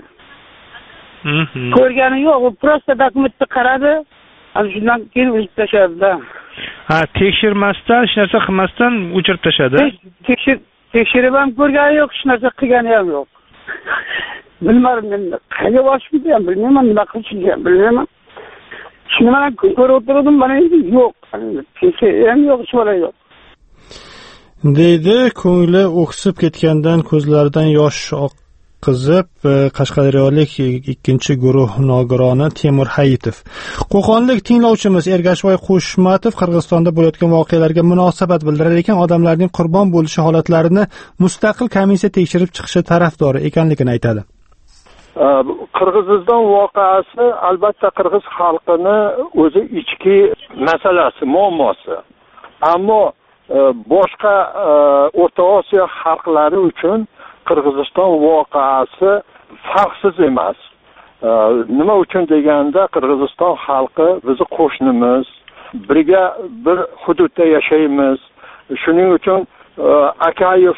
Ko'rgani yo'q, u prosta dokumentni qaradi. Ana shundan keyin o'chirib tashladi. Ha, tekshirmasdan, hech narsa qilmasdan o'chirib tashladi. Tekshirib ham ko'rgani yo'q, hech narsa qilgani ham yo'q. Bilmadim men qayerga borishimni ham bilmayman, nima qilishimni ham bilmayman. Shuni mana ko'rib o'tirdim, mana endi yo'q. Ham yo'q, hech narsa yo'q. Deydi, ko'ngli o'ksib ketgandan ko'zlaridan yosh oqqizib, Qashqadaryolik 2-guruh nogironi Temur Hayitov. Qo'qonlik tinglovchimiz Ergashvoy Qo'shmatov Qirg'izistonda bo'layotgan voqealarga munosabat bildirar ekan, odamlarning qurbon bo'lishi holatlarini mustaqil komissiya tekshirib chiqishi tarafdori ekanligini aytadi. Qirg'iziston voqeasi albatta qirg'iz xalqini o'zi ichki masalasi, muammosi. Ammo boshqa O'rta Osiyo xalqlari uchun Qirg'iziston voqeasi farqsiz emas. Nima uchun deganda Qirg'iziston xalqi bizni qo'shnimiz, birga bir hududda yashaymiz. Shuning uchun Akayev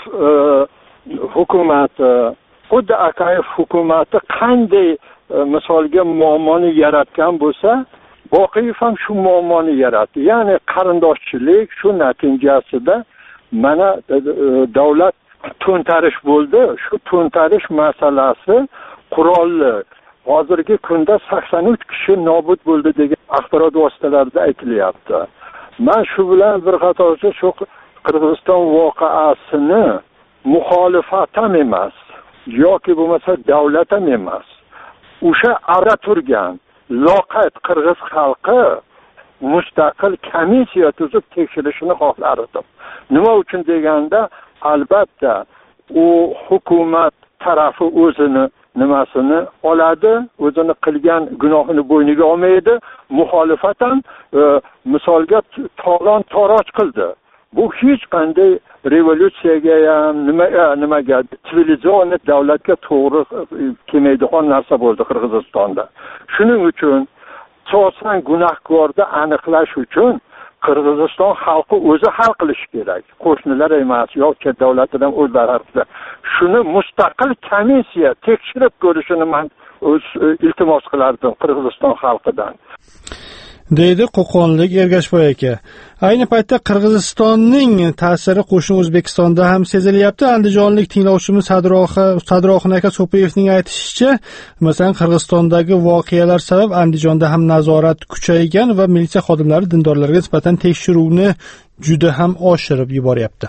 hukumati, xuddi Akayev hukumati qanday misolga muammoni yaratgan bo'lsa, Boqiyev ham shu muammoni yaratdi. Ya'ni qarindoshchilik shu natijasida mana davlat to'ntarish bo'ldi. Shu to'ntarish masalasi qurolli. Hozirgi kunda 83 kishi nobud bo'ldi degan axborot vositalarida aytilyapti. Men shu bilan bir qatorcha shu Qirg'iziston voqeasini muxolifat ham emas, yoki bo'lmasa davlat ham emas. O'sha ara turgan loqayd qirg'iz xalqi mustaqil komissiya tuzib tekshirishini xohlardim. Nima uchun deganda, albatta u hukumat tarafi o'zini nimasini oladi, o'zini qilgan gunohini bo'yniga olmaydi. Muxolifat ham misolga talon taroj qildi. Bu hech qanday revolyutsiyaga ham nimaga sivilizion davlatga to'g'ri kelmaydigan narsa bo'ldi Qirg'izistonda. Shuning uchun asosan gunohkorni aniqlash uchun Qirg'iziston xalqi o'zi hal qilishi kerak. Qo'shnilar emas, yoki davlatdan o'zlari. Shuni mustaqil komissiya tekshirib ko'rishini men iltimos qilardim Qirg'iziston xalqidan. Deydi Qo'qonlik Ergashvoy aka. Ayni paytda Qirg'izistonning ta'siri qo'shni O'zbekistonda ham sezilyapti. Andijonlik tinglovchimiz Sadroxon aka So'piyevning aytishicha, masalan, Qirg'izistondagi voqealar sabab Andijonda ham nazorat kuchaygan va militsiya xodimlari dindorlarga nisbatan tekshiruvni juda ham oshirib yuboryapti.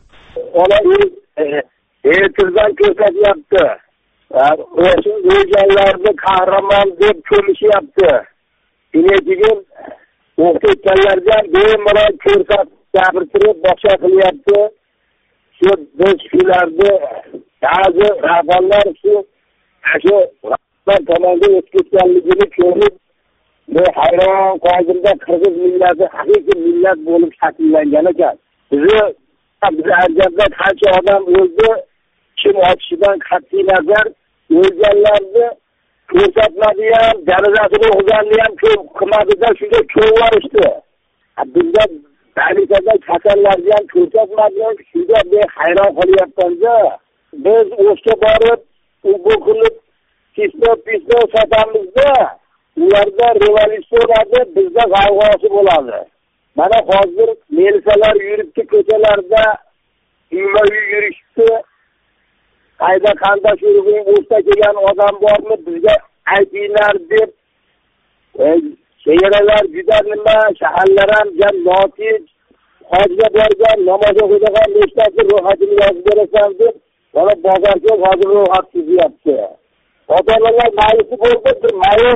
E'tibor ko'rsatyapti. O'sha o'yganlarni qahramon deb ko'rishyapti. Keyin o'qituvchilarga bemalol ko'rsatib gapirtirib boshqa qilyapti. Shu shularni ba'zi rahbarlar shu tomonidan o'tkazganligini ko'rib, men hayron qoldim-da, qirg'iz millati haqiqiy millat bo'lib shakllangan ekan. Bizni Andijonda qancha odam o'ldi, kim otishidan qat'iy nazar o'lganlarni ko'rsatmadi ham, janozasini o'qigani ham ko'p qilmadi-da, shunday ko'rishdi. Bizda balikada kasallarni ham ko'rsatmadi, shunga men hayron qolyapman-da. Biz o'shga borib, bu qilib pisno sotamiz-da, ularda revolyutsiyalarda bizda g'avg'osi bo'ladi. Mana hozir militsiyalar yuribdi ko'chalarda, uyma-uy yurishdi. Qayda qanday shurug'ing o'rta kelgan odam bormi, bizga aytinglar deb chegaralar juda nima, shaharlar ham jam notinch, hojga borgan, namoz o'qiydigan nechtasi ro'yxatini yozib berasan deb, mana bozorga hozir ro'yxat tuzyapti. Ota-onalar ma'yusi bo'ldi, bir mayor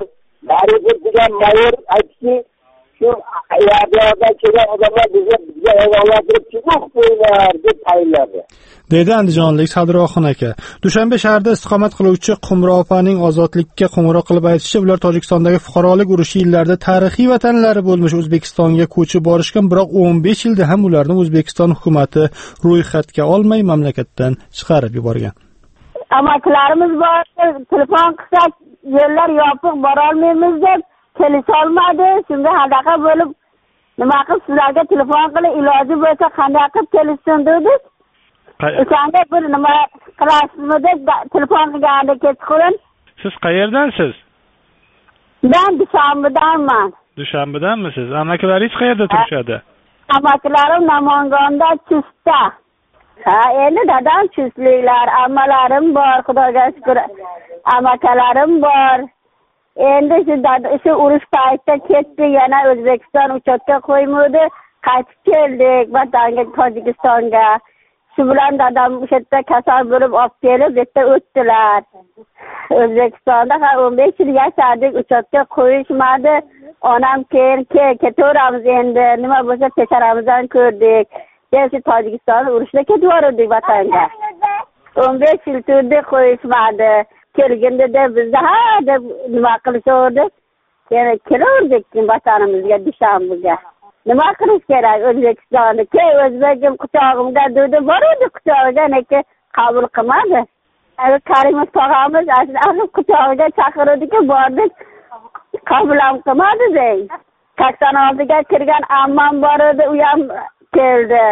Ma'rifat degan mayor aytdiki, shu yerlardan kelgan odamlar bizga ogohlantirib chiqib qo'yinglar deb tayinladi. Deydi andijonlik Sadroxon aka. Dushanbe shahrida istiqomat qiluvchi Qumra opaning Ozodlikka qo'ng'iroq qilib aytishicha, ular Tojikistondagi fuqarolik urushi yillarida tarixiy vatanlari bo'lmish O'zbekistonga ko'chib borishgan, biroq 15 yilda ham ularni O'zbekiston hukumatı ro'yxatga olmay mamlakatdan chiqarib yuborgan. Amakilarimiz bor, telefon qilsak, yo'llar yopiq, bora olmaymiz deb kelisholmadi. Shunda hadaqa bo'lib, nima qilib sizlarga telefon qilib, iloji bo'lsa qanday qilib kelishsin dedik. O'shanda bir nima qilasizmi deb telefon qilganda kechqurun. Siz qayerdansiz? Men Dushanbedanman. Dushanbedanmisiz? Amakilaringiz qayerda turishadi? Amakilarim Namangonda, Chustda. Ha, endi dadam chustliklar, ammalarim bor, Xudoga shukr. Amakalarim bor. Endi shu urush paytida ketdi, yana O'zbekiston uchotga qo'ymadi. Qaytib keldik vatanga, Tojikistonga. Shu bilan dadam o'sha yerda kasal bo'lib olib kelib, bu yerda o'tdilar. O'zbekistonda 15 yil yashadik, uchotga qo'yishmadi. Onam keyin ketaveramiz endi, nima bo'lsa pesharamizdan ko'rdik. Biz Tojikiston urushga ketib bordik vatanga. 15 yil turdik, qo'yishmadi. Kelganda de bizda ha deb nima qilishardi. Yana kelaverdik vatanimizga, Dushanbega. Nima qilish kerak O'zbekistonni? O'zbegim quchog'imda dedi, bordi quchog'iga, nega qabul qilmadi. Karimov tog'amiz asli quchog'iga chaqirdi-ku, bordik. Qabul ham qilmadi dey. 86ga kirgan ammam bor edi, u ham keldi.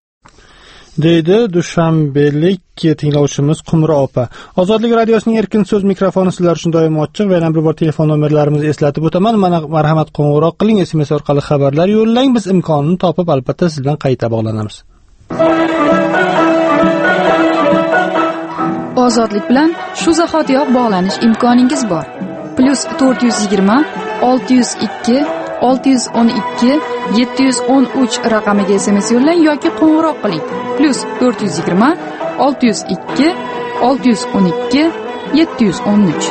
Deydi Dushanbelik tinglovchimiz Qumra opa. Ozodlik radiosining erkin so'z mikrofoni sizlar uchun doim ochiq va yana bir bor telefon nomerlarimizni eslatib o'taman. Mana marhamat qo'ng'iroq qiling, SMS orqali xabarlar yo'llang, biz imkonini topib albatta siz bilan qayta bog'lanamiz. Ozodlik bilan shu zahotiyoq bog'lanish imkoningiz bor. +420 602 612 713 raqamiga SMS yo'llang yoki qo'ng'iroq qiling. +420 602 612 713.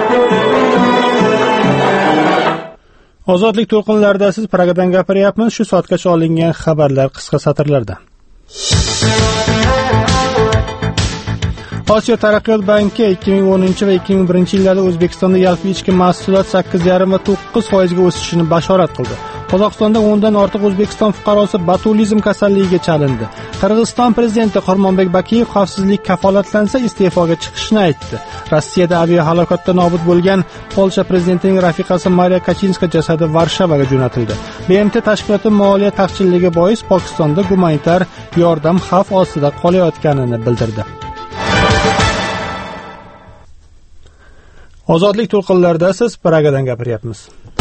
Ozodlik to'lqinlarida siz Pragadan gapiryapmiz. Shu soatgacha olingan xabarlar qisqa satrlarda. Osiyo taraqqiyot banki 2010 va 2001 yillarda O'zbekistonda yalpi ichki mahsulot 8,5 va 9% ga o'sishini bashorat qildi. Qozog'istonda 10 dan ortiq O'zbekiston fuqarosi botulizm kasalligiga chalindi. Qirg'iziston prezidenti Xormonbek Bakiyev xavfsizlik kafolatlansa iste'foga chiqishini aytdi. Rossiyada aviahalokatda nobud bo'lgan Polsha prezidentining rafiqasi Mariya Kachinska jasadi Varshavaga jo'natildi. BMT tashkiloti moliya taqchilligi bois Pokistonda gumanitar yordam xavf ostida qolayotganini bildirdi. Ozodlik to'lqinlarida siz Pragadan gapiryapmiz.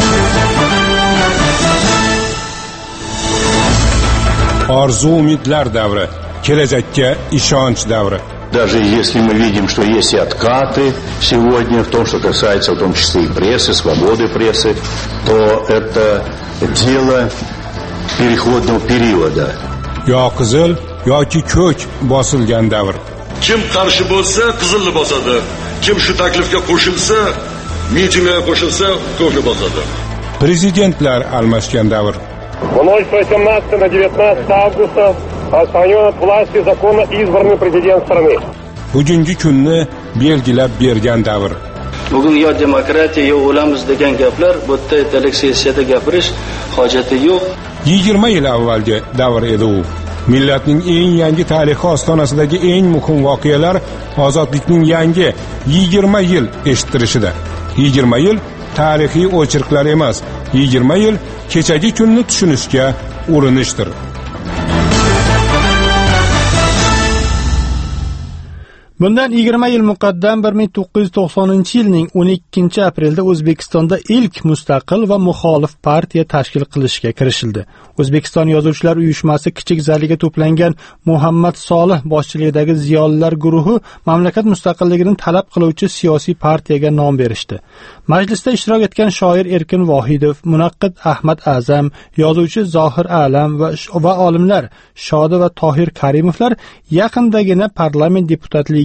Orzu umidlar davri, kelajakka ishonch davri. Даже если мы видим, что есть и откаты сегодня, в том, что касается в том числе и прессы, свободы прессы, то это дело переходного периода. Yo qizil yoki ko'k bosilgan davr. Kim qarshi bo'lsa, qizilni bosadi. Kim shu taklifga qo'shilsa, mitingga qo'shilsa, ko'kni bosadi. Prezidentlar almashgan davr. В ночь с 18 на 19 августа отстранен от власти законно избранный президент страны. Bugungi kunni belgilab bergan davr. Bugun yo demokratiya yo o'lamiz degan gaplar bu yerda ertalik sessiyada gapirish hojati yo'q. 20 yil avvalgi davr edi u. Millatning eng yangi tarixi ostonasidagi eng muhim voqealar ozodlikning yangi 20 yil eshittirishida. 20 yil tarixiy o'chirqlar emas, 20 yil kechagi kunni tushunishga urinishdir. Bundan 20 yil muqaddam 1990-yilning 12-aprelda O'zbekistonda ilk mustaqil va muxolif partiya tashkil qilishga kirishildi. O'zbekiston Yozuvchilar uyushmasi kichik zaliga to'plangan Muhammad Solih boshchiligidagi ziyolilar guruhi mamlakat mustaqilligini talab qiluvchi siyosiy partiyaga nom berishdi. Majlisda ishtirok etgan shoir Erkin Vohidov, munaqqid Ahmad Azam, yozuvchi Zohir Alam va olimlar Shodi va Tohir Karimovlar yaqindagina parlament deputatligiga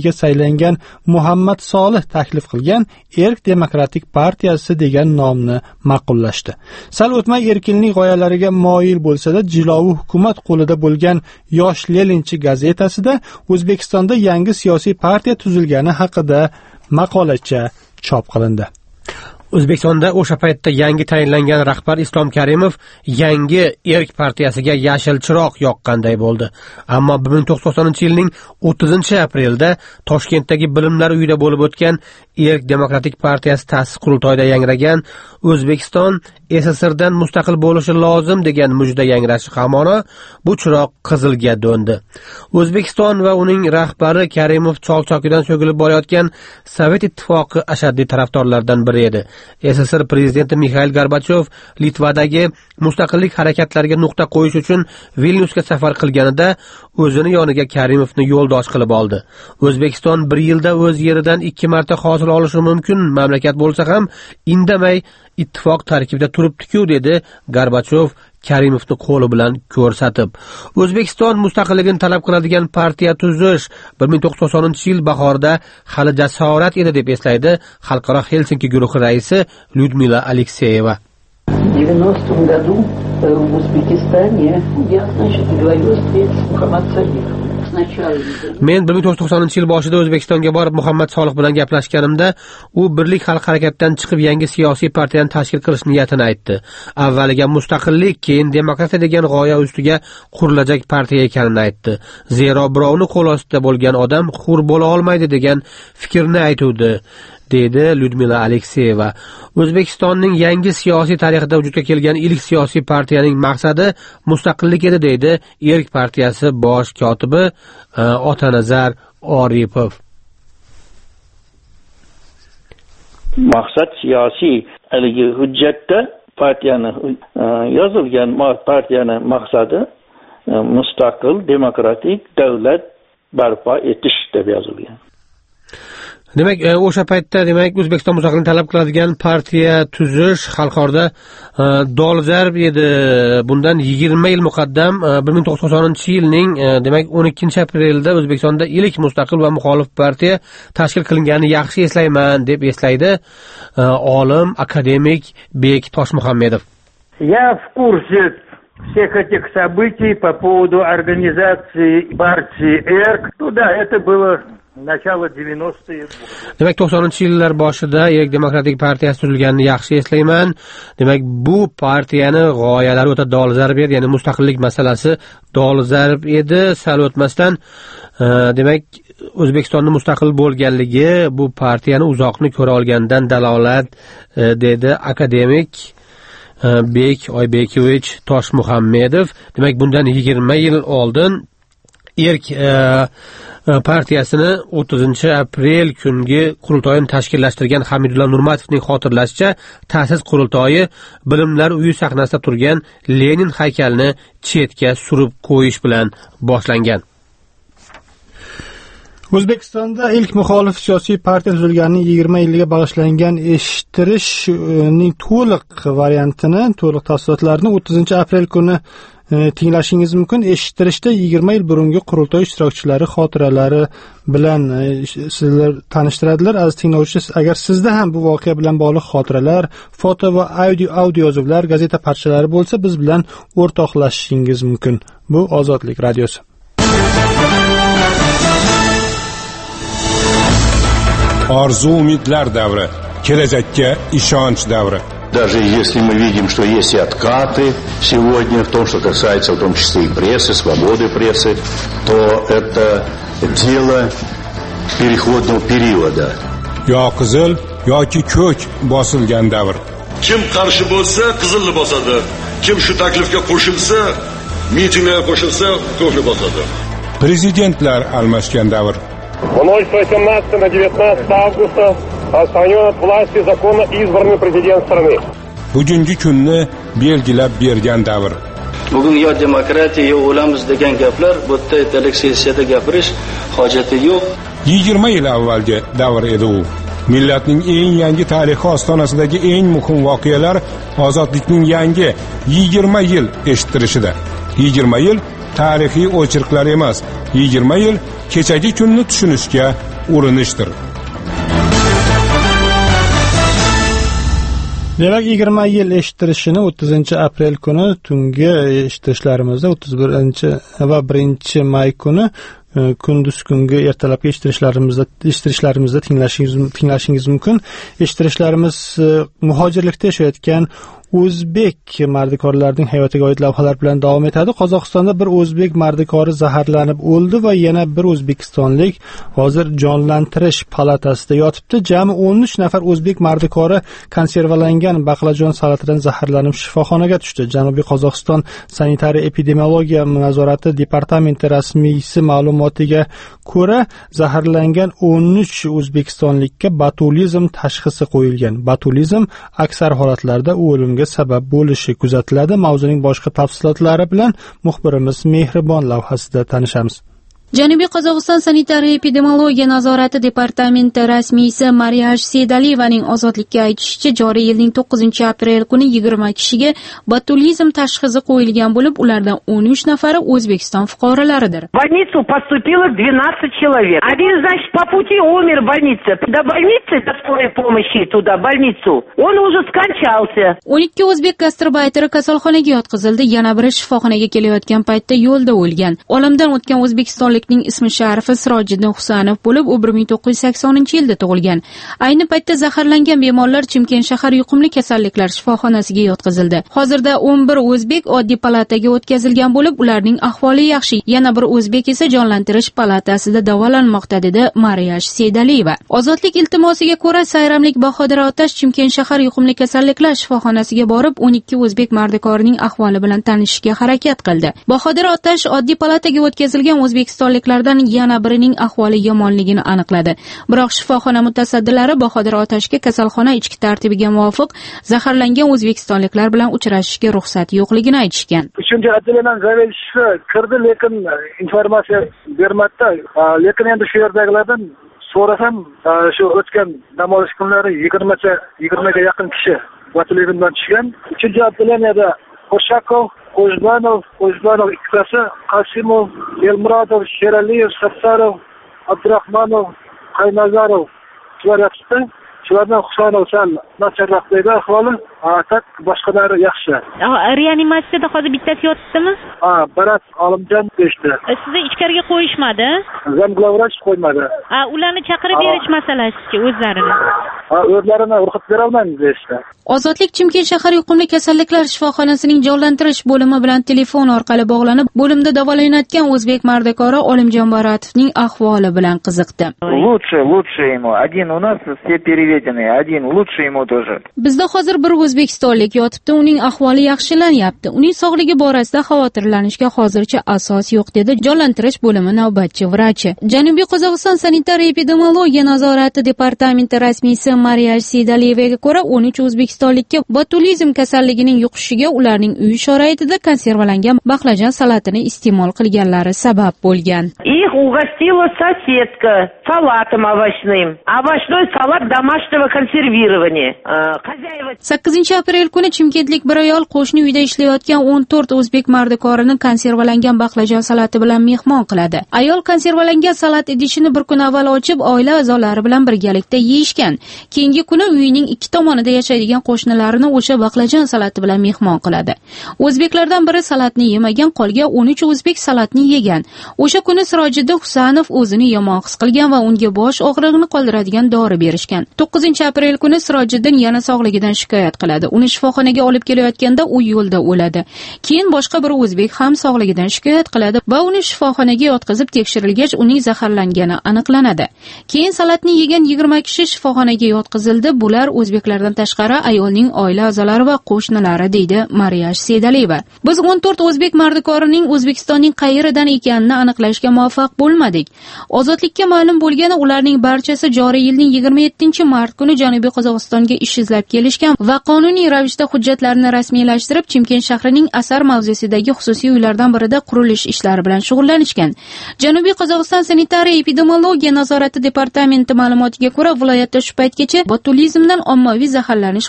Prezidentligiga saylangan Muhammad Solih taklif qilgan Erk Demokratik partiyasi degan nomni ma'qullashdi. Sal o'tmay erkinlik g'oyalariga moyil bo'lsa-da, jilovi hukumat qo'lida bo'lgan Yosh Leninchi gazetasida O'zbekistonda yangi siyosiy partiya tuzilgani haqida maqolacha chop qilindi. O'zbekistonda o'sha paytda yangi tayinlangan rahbar Islom Karimov yangi Erk partiyasiga yashil chiroq yoqqanday bo'ldi. Ammo 1990-yilning 30-aprelda Toshkentdagi Bilimlar uyida bo'lib o'tgan Erk Demokratik partiyasi ta'sis qurultoyida yangragan O'zbekiston SSRdan mustaqil bo'lishi lozim degan mujda yangrashi hamona bu chiroq qizilga do'ndi. O'zbekiston va uning rahbari Karimov cholchokidan so'gilib borayotgan Sovet ittifoqi ashaddiy tarafdorlaridan biri edi. SSR prezidenti Mikhail Gorbachyov Litvadagi mustaqillik harakatlariga nuqta qo'yish uchun Vilnyusga safar qilganida o'zini yoniga Karimovni yo'ldosh qilib oldi. O'zbekiston bir yilda o'z yeridan 2 marta hosil olishi mumkin mamlakat bo'lsa ham indamay ittifoq tarkibida turibdi-ku dedi Gorbachyov Karimovni qo'li bilan ko'rsatib. O'zbekiston mustaqilligini talab qiladigan partiya tuzish 1990-yil bahorida hali jasorat edi deb eslaydi Xalqaro Helsinki guruhi raisi Lyudmila Alekseyeva. В 90-м году в Узбекистане я, говорила встретиться с Мухаммад Салихом. Men 1990-yil boshida O'zbekistonga borib Muhammad Solih bilan gaplashganimda u Birlik xalq harakatidan chiqib yangi siyosiy partiyani tashkil qilish niyatini aytdi. Avvaliga mustaqillik, keyin demokratiya degan g'oya ustiga qurilajak partiya ekanini aytdi. Zero birovni qo'l ostida bo'lgan odam xur bo'la olmaydi degan fikrni aytuvdi, dedi Lyudmila Alekseyeva. O'zbekistonning yangi siyosiy tarixida vujudga kelgan ilk siyosiy partiyaning maqsadi mustaqillik edi, deydi Erk partiyasi bosh kotibi Otanazar Oripov. Maqsad siyosiy haligi hujjatda partiyani yozilgan partiyani maqsadi mustaqil demokratik davlat barpo etish deb yozilgan. Demak, o'sha paytda O'zbekiston mustaqillikni talab qiladigan partiya tuzish xalqorda dolzarb edi. Bundan 20 yil muqaddam 1990-yilning 12-aprelda O'zbekistonda ilk mustaqil va muxolif partiya tashkil qilinganini yaxshi eslayman deb eslaydi olim akademik Bek Toshmuhammedov. Я в курсе всех этих событий по поводу организации партии Эрк. Ну да, это было начало 90-е. Demak, 90-yillar boshida Erk Demokratik partiyasi tuzilganini yaxshi eslayman. Demak, bu partiyani g'oyalari o'ta dolzarb edi, ya'ni mustaqillik masalasi dolzarb edi. Sal o'tmasdan, demak, O'zbekistonning mustaqil bo'lganligi bu partiyani uzoqni ko'ra olgandan dalolat, dedi akademik Bek Oybekovich Toshmuhammedov. Demak, bundan 20 yil oldin Erk partiyasini 30-aprel kungi qurultoyini tashkillashtirgan Hamidullo Nurmatovning xotirlashicha ta'sis qurultoyi Bilimlar uyi sahnasida turgan Lenin haykalini chetga surib qo'yish bilan boshlangan. O'zbekistonda ilk muxolif siyosiy partiya tuzilganining 20 yilga bag'ishlangan eshittirishning to'liq variantini, to'liq tafsilotlarini 30-aprel kuni tinglashingiz mumkin. Eshittirishda 20 yil burungi qurultoy ishtirokchilari xotiralari bilan sizlar tanishtiradilar. Aziz tinglovchi, agar sizda ham bu voqea bilan bog'liq xotiralar, foto va audio yozuvlar, gazeta parchalari bo'lsa, biz bilan o'rtoqlashishingiz mumkin. Bu Ozodlik radiosi. Orzu umidlar davri, kelajakka ishonch davri. Даже если мы видим, что есть и откаты сегодня в том, что касается в том числе и прессы, свободы прессы, то это дело переходного периода. Yo qizil yoki ko'k bosilgan davr. Kim qarshi bo'lsa, qizilni bosadi. Kim shu taklifga qo'shilsa, mitinglarga qo'shilsa, ko'kni bosadi. Prezidentlar almashgan davr. В ночь с 18 на 19 августа отстранен от власти законно избранный президент страны. Bugungi kunni belgilab bergan davr. Bugun yo demokratiya yo o'lamiz degan gaplar bu yerda ertalik sessiyada gapirish hojati yo'q. 20 yil avvalgi davr edi u. Millatning eng yangi tarixi ostonasidagi eng muhim voqealar ozodlikning yangi 20 yil eshittirishida. 20 yil tarixiy o'chirqlar emas, 20 yil kechagi kunni tushunishga urinishdir. Demak, 20 yil eshittirishini 30 aprel kuni tungi eshittirishlarimizda, 31 va 1 may kuni kunduz kungi ertalabki eshittirishlarimizda tinglashingiz mumkin. Eshittirishlarimiz muhojirlikda yashayotgan o'zbek mardikorlarining hayotiga oid lavhalar bilan davom etadi. Qozog'istonda bir o'zbek mardikori zaharlanib o'ldi va yana bir o'zbekistonlik hozir jonlantirish palatasida yotibdi. Jami 13 nafar o'zbek mardikori konservalangan baqlajon salatidan zaharlanib shifoxonaga tushdi. Janubiy Qozog'iston sanitariya epidemiologiya nazorati departamenti rasmiysi ma'lumotiga ko'ra, zaharlangan 13 o'zbekistonlikka botulizm tashxisi qo'yilgan. Botulizm aksar holatlarda o'limga sabab bo'lishi kuzatiladi. Mavzuning boshqa tafsilotlari bilan muxbirimiz Mehribon lavhasida tanishamiz. Janubiy Qozog'iston sanitariya epidemiologiya nazorati departamenti rasmiysi Mariyash Sedaliyevaning ozodlikka aytishicha, joriy yilning 9-aprel kuni 20 kishiga botulizm tashxisi qo'yilgan bo'lib, ulardan 13 nafari O'zbekiston fuqarolaridir. В больницу поступило 12 человек. Один, значит, по пути умер в больнице. До больницы, до скорой помощи туда, в больницу, он уже скончался. 12 o'zbek gastrobayteri kasalxonaga yotqizildi, yana biri shifoxonaga kelayotgan paytda yo'lda o'lgan. Olamdan o'tgan O'zbekistonlik ismi sharifi Sirojiddin Husanov bo'lib, u 1980-yilda tug'ilgan. Ayni paytda zaharlangan bemorlar Chimkent shahar yuqumli kasalliklar shifoxonasiga yotqizildi. Hozirda 11 o'zbek oddiy palataga o'tkazilgan bo'lib, ularning ahvoli yaxshi. Yana bir o'zbek esa jonlantirish palatasida davolanmoqda, dedi Mariyash Sedaliyeva. Ozodlik iltimosiga ko'ra, sayramlik Bahodir Otash Chimkent shahar yuqumli kasalliklar shifoxonasiga borib, 12 o'zbek mardikorining ahvoli bilan tanishishga harakat qildi. Bahodir Otash oddiy palataga o'tkazilgan O'zbekiston lardan yana birining ahvoli yomonligini aniqladi. Biroq shifoxona mutasaddilari Bahodir Otashga kasalxona ichki tartibiga muvofiq zaharlangan o'zbekistonliklar bilan uchrashishga ruxsat yo'qligini aytishgan. 3-ateliyadan zavelishga kirdi, lekin informatsiya bermadi. Lekin endi shu yerdagilardan so'rasam, shu o'tgan dam olish kunlari 20 ga yaqin kishi botulizmdan tushgan. 3-ateliyada Qo'shakov, Qo'shbanov ikkitasi, Qasimov, Elmurodov, Sheraliyev, Sattarov, Abdurahmonov, Qaynazarov shular yotibdi. Shulardan Husanov sal nacharroq deydi ahvoli, tak boshqalari yaxshi. Reanimatsiyada hozir bittasi yotibdimi? Barat Olimjon deydi. Sizni ichkariga qo'yishmadi? Zamglavrach qo'ymadi. Ularni chaqirib berish masalasiga o'zlarini. O'zlarini ruxsat bera olmaymiz deyishdi. Ozodlik Chimkent shahar yuqumli kasalliklar shifoxonasining jonlantirish bo'limi bilan telefon orqali bog'lanib, bo'limda davolanayotgan o'zbek mardikori Olimjon Baratovning ahvoli bilan qiziqdi. Лучше ему. Один у нас все переведенные, один лучше ему тоже. Bizda hozir bir o'zbekistonlik yotibdi, uning ahvoli yaxshilanyapti. Uning sog'ligi borasida xavotirlanishga hozircha asos yo'q, dedi jonlantirish bo'limi navbatchi vrachi. Janubiy Qozog'iston sanitariya epidemiologiya nazorati departamenti rasmiysi Mariyash Sedaliyevaga ko'ra, 13 o'zbekistonlikka botulizm kasalligining yuqishiga ularning uy sharoitida konservalangan baqlajon salatini iste'mol qilganlari sabab bo'lgan. Их угостила соседка салатом овощным. Овощной салат домашнего консервирования. 8-aprel kuni Chimkentlik bir ayol qo'shni uyda ishlayotgan 14 o'zbek mardikorini konservalangan baqlajon salati bilan mehmon qiladi. Ayol konservalangan salat idishini bir kun avval ochib, oila a'zolari bilan birgalikda yeyishgan. Keyingi kuni uyining ikki tomonida yashaydigan qo'shnilarini o'sha baqlajon salati bilan mehmon qiladi. O'zbeklardan biri salatni yemagan, qolgan 13 o'zbek salatni yegan. O'sha kuni Sirojiddin Husanov o'zini yomon his qilgan va unga bosh og'rig'ini qoldiradigan dori berishgan. 9-aprel kuni Sirojiddin yana sog'ligidan shikoyat qiladi. Uni shifoxonaga olib kelayotganda u yo'lda o'ladi. Keyin boshqa bir o'zbek ham sog'ligidan shikoyat qiladi va uni shifoxonaga yotqizib tekshirilgach, uning zaharlangani aniqlanadi. Keyin salatni yegan 20 kishi shifoxonaga yotqizildi. Bular o'zbeklardan tashqari ayolning oila a'zolari va qo'shnilari, deydi Mariyash Sedaliyeva. Biz 14 o'zbek mardikorining O'zbekistonning qayeridan ekanini aniqlashga muvaffaq bo'lmadik. Ozodlikka ma'lum bo'lgani, ularning barchasi joriy yilning 27-mart kuni Janubiy Qozog'istonga ish izlab kelishgan va qonuniy ravishda hujjatlarini rasmiylashtirib, Chimkent shahrining Asar mavzesidagi xususiy uylardan birida qurilish ishlari bilan shug'ullanishgan. Janubiy Qozog'iston sanitariya epidemiologiya nazorati departamenti ma'lumotiga ko'ra, viloyatda shu paytgacha botulizmdan ommaviy zaharlanish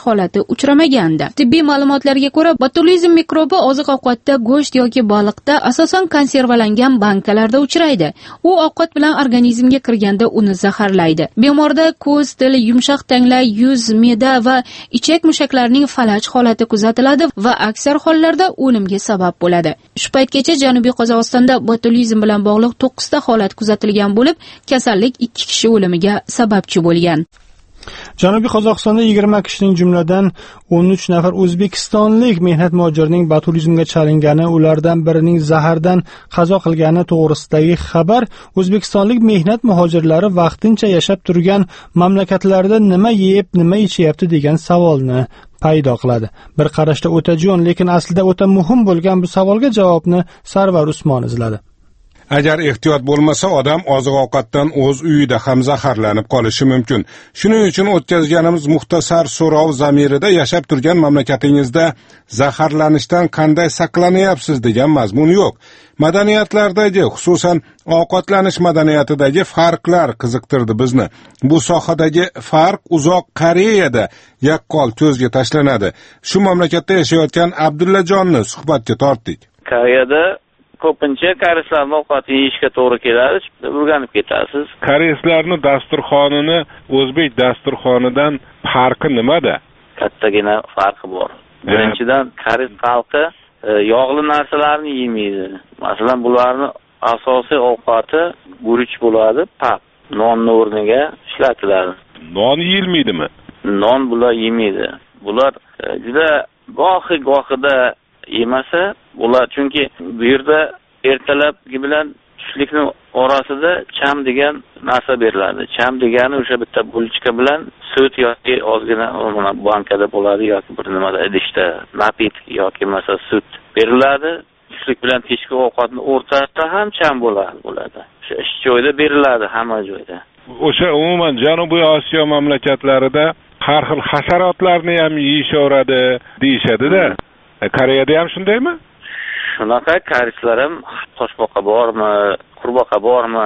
holati uchramagandi. Tibbiy ma'lumotlarga ko'ra, botulizm mikrobi oziq-ovqatda, go'sht yoki baliqda, asosan konservalangan bankalarda uchraydi. U ovqat bilan organizmga kirganda uni zaharlaydi. Bemorda ko'z, til, yumshoq tanglar, yuz, me'da va ichak mushaklarining falaj holati kuzatiladi va aksar hollarda o'limga sabab bo'ladi. Shu paytgacha Janubiy Qozog'istonda botulizm bilan bog'liq 9 ta holat kuzatilgan bo'lib, kasallik 2 kishi o'limiga sababchi bo'lgan. Janubiy Qozog'istonda 20 kishining jumladan 13 nafar o'zbekistonlik mehnat muhojirining botulizmga chalingani, ulardan birining zahardan qazo qilgani to'g'risidagi xabar o'zbekistonlik mehnat muhojirlari vaqtincha yashab turgan mamlakatlarda nima yeyib, nima ichyapti degan savolni paydo qiladi. Bir qarashda o'ta jo'n, lekin aslida o'ta muhim bo'lgan bu savolga javobni Sarvar Usmon izladi. Agar ehtiyot bo'lmasa, odam oziq-ovqatdan o'z uyida ham zaharlanib qolishi mumkin. Shuning uchun o'tkazganimiz muxtasar so'rov zamirida yashab turgan mamlakatingizda zaharlanishdan qanday saqlanyapsiz degan mazmun yo'q. Madaniyatlardagi, xususan ovqatlanish madaniyatidagi farqlar qiziqtirdi bizni. Bu sohadagi farq uzoq Koreyada yaqqol ko'zga tashlanadi. Shu mamlakatda yashayotgan Abdullajonni suhbatga tortdik. Koreyada ko'pincha koreyslarning ovqatini yeyishga to'g'ri keladi, o'rganib ketasiz. Koreyslarning dasturxonini o'zbek dasturxonidan farqi nimada? Kattagina farqi bor. Birinchidan, koreys xalqi yog'li narsalarni yemaydi. Masalan, bularning asosiy ovqati guruch bo'ladi, pap. Nonni o'rniga ishlatiladi. Non yeyilmaydimi? Non bular yemaydi. Bular juda gohi-gohida yemasa, bular chunki bu yerda ertalabki bilan tushlikning orasida cham degan narsa beriladi. Cham degani o'sha bitta bulchka bilan sut yoki ozgina bankada bo'ladi yoki bir nimada idishda napit yoki masalan sut beriladi. Tushlik bilan kechki ovqatning o'rtasida ham cham bo'ladi. O'sha ish joyida beriladi, hamma joyda. O'sha umuman Janubiy Osiyo mamlakatlarida har xil hasharotlarni ham yeyishaveradi deyishadi-da. Koreyada ham shundaymi? Shunaqa, koreyslar ham toshboqa bormi, qurbaqa bormi,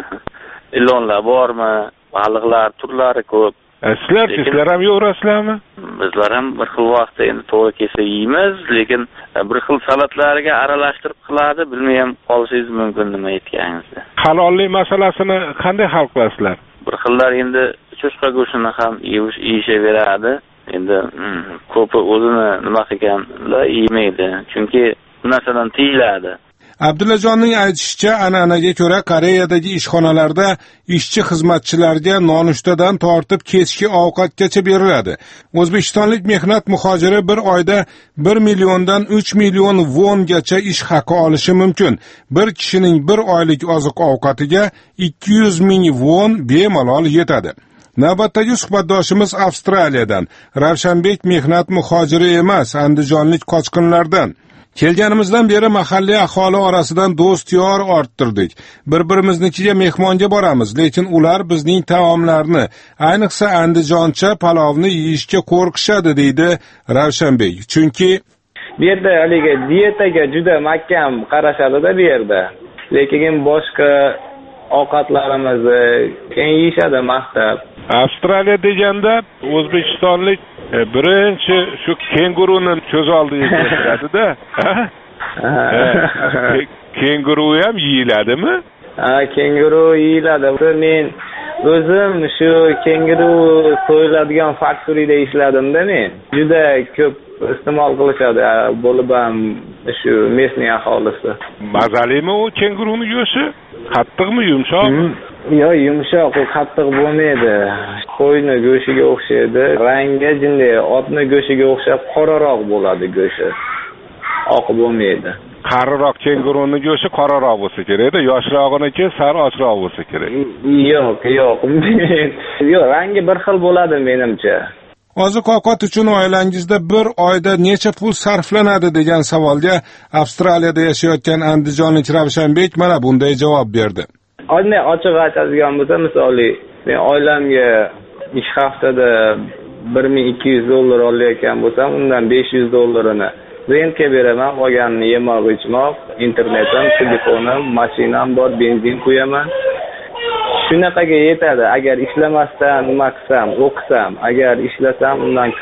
ilonlar bormi, baliqlar turlari ko'p. Sizlar ham yo'rasizlarmi? Bizlar ham bir xil vaqtda endi to'g'ri kelsa yeymiz, lekin bir xil salatlarga aralashtirib qiladi, bilmayman qolishingiz mumkin nima aytganingizni. Halollik masalasini qanday hal qilasizlar? Bir xillar endi cho'chqa go'shtini ham yeyishaveradi. Endi ko'pi o'zini nima qilganlar yemaydi, chunki bu narsadan tiyiladi. Abdullajonning aytishicha, an'anaga ko'ra Koreyadagi ishxonalarda ishchi xizmatchilarga nonushtadan tortib kechki ovqatgacha beriladi. O'zbekistonlik mehnat muhojiri bir oyda 1 milliondan 3 million wongacha ish haqi olishi mumkin. Bir kishining bir oylik oziq-ovqatiga 200 ming won bemalol yetadi. Navbatdagi suhbatdoshimiz Avstraliyadan. Ravshanbek mehnat muhojiri emas, andijonlik qochqinlardan. Kelganimizdan beri mahalliy aholi orasidan do'st-yor orttirdik. Bir-birimiznikiga mehmonga boramiz, lekin ular bizning taomlarni, ayniqsa andijoncha palovni yeyishga qo'rqishadi, deydi Ravshanbek. Chunki bu yerda haligi diyetaga juda mahkam qarashadi-da bu yerda. Lekin boshqa ovqatlarimizni keyin yeyishadi maqtab. Avstraliya deganda o'zbekistonlik birinchi shu kenguruni ko'z oldiga keltiradi-da. Kenguru ham yeyiladimi? Kenguru yeyiladi. Men o'zim shu kenguru so'yiladigan faktoriyada ishladim-da men. Juda ko'p iste'mol qilishadi, bo'lib ham shu местный aholisi. Mazalimi u kenguruni go'shti? Qattiqmi, yumshoqmi? Yo'q, yumshoq, u qattiq bo'lmaydi. Qo'yni go'shtiga o'xshaydi. Rangi jinday otni go'shtiga o'xshab qoraroq bo'ladi go'shti. Oq bo'lmaydi. Qariroq kenguruni go'shti qoraroq bo'lsa kerak-da, yoshrog'iniki sari ochroq bo'lsa kerak. Yo'q. Yo'q, rangi bir xil bo'ladi menimcha. Oziq-ovqat uchun oilangizda bir oyda necha pul sarflanadi degan savolga Avstraliyada yashayotgan andijonlik Ravshanbek mana bunday javob berdi. Oddiy ochiq aytadigan bo'lsa, misoli, men oilamga ish haftada $1200 olayotgan bo'lsam, undan $500 rentga beraman, qolganini yemoq-ichmoq, internetim, telefonim, mashinam bor, benzin qo'yaman. Shunaqaga yetadi. Agar ishlamasdan nima qilsam, o'qisam, agar ishlasam undan ko'p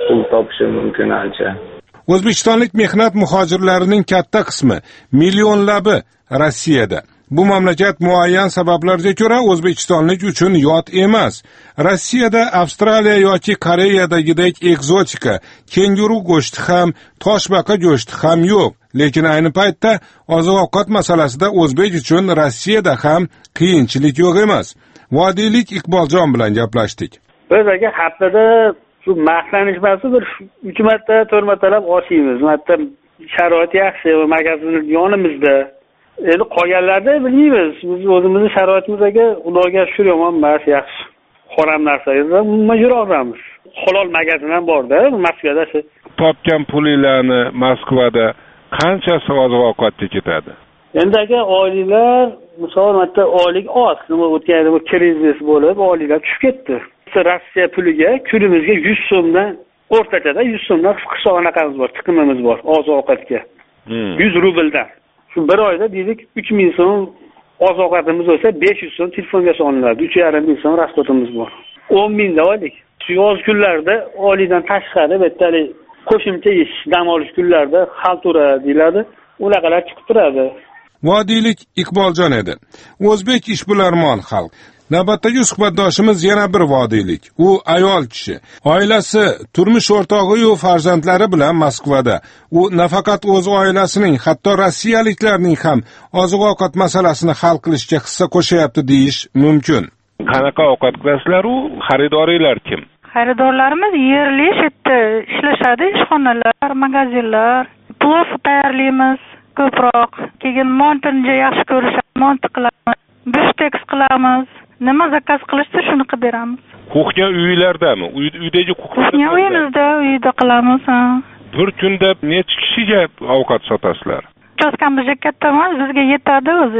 pul topishi mumkin ancha. O'zbekistonlik mehnat muhojirlarining katta qismi, millionlabi Rossiyada. Bu mamlakat muayyan sabablarga ko'ra O'zbekistonlik uchun yot emas. Rossiyada, Avstraliya yoki Koreyadagidek ekzotika, kenguru go'shti ham, toshbaqa go'shti ham yo'q. Lekin ayni paytda oziq-ovqat masalasida o'zbek uchun Rossiyada ham qiyinchilik yo'q emas. Vodiylik Iqboljon bilan gaplashdik. Biz aka haftada shu maqtanishmasi bir 3 marta, 4 martalab oshiymiz. Marta sharoit yaxshi, magazin yonimizda. Endi qolganlarda bilmaymiz. Biz o'zimizni sharoitimizga Xudoga shukr yomon emas, yaxshi. Xoram narsa esa majroqdamiz. Halol magazin ham bor-da, Moskvada shu. Topgan pulinglarni Moskvada qanchasi oziq-ovqatga ketadi? Endi aka oyliklar, misol marta oylik oz, nima o'tgan bu krizis bo'lib, oyliklar tushib ketdi. Rossiya puliga kunimizga 100 so'mdan o'rtachada 100 so'mdan qisqa anaqamiz bor, chiqimimiz bor oziq-ovqatga. 100 rubldan. Shu bir oyda deylik 3000 so'm oziq-ovqatimiz bo'lsa 500 so'm telefonga solinadi. 3,5 so'm rasxotimiz bor. 10,000 oylik. Shu yoz kunlarda oylikdan tashqari bittalik qo'shimcha ish, dam olish kunlarda xaltura deyiladi. Ulargalar chiqib turadi. Vodiylik Iqboljon edi. O'zbek ishbilarmon xalq. Navbatdagi suhbatdoshimiz yana bir vodiylik. U ayol kishi. Oilasi, turmush o'rtog'i va farzandlari bilan Moskvada. U nafaqat o'z oilasining, hatto rossiyaliklarning ham oziq-ovqat masalasini hal qilishga hissa qo'shyapti deyish mumkin. Qanaqa ovqat qilasizlar u? Xaridorlar kim? Xaridorlarimiz yerli yerda ishlashadi, ishxonalar, magazinlar. Plov tayyorlaymiz ko'proq. Keyin montinja yaxshi ko'rishadi, monti qilamiz. Biftek qilamiz. Nima zakaz qilishsa shuni qilib beramiz. Kuxnya uylardami? Uydagi kuxnya uyimizda, uyda qilamiz. Bir kunda necha kishiga ovqat sotasizlar? Choskamiz katta emas, bizga yetadi o'zi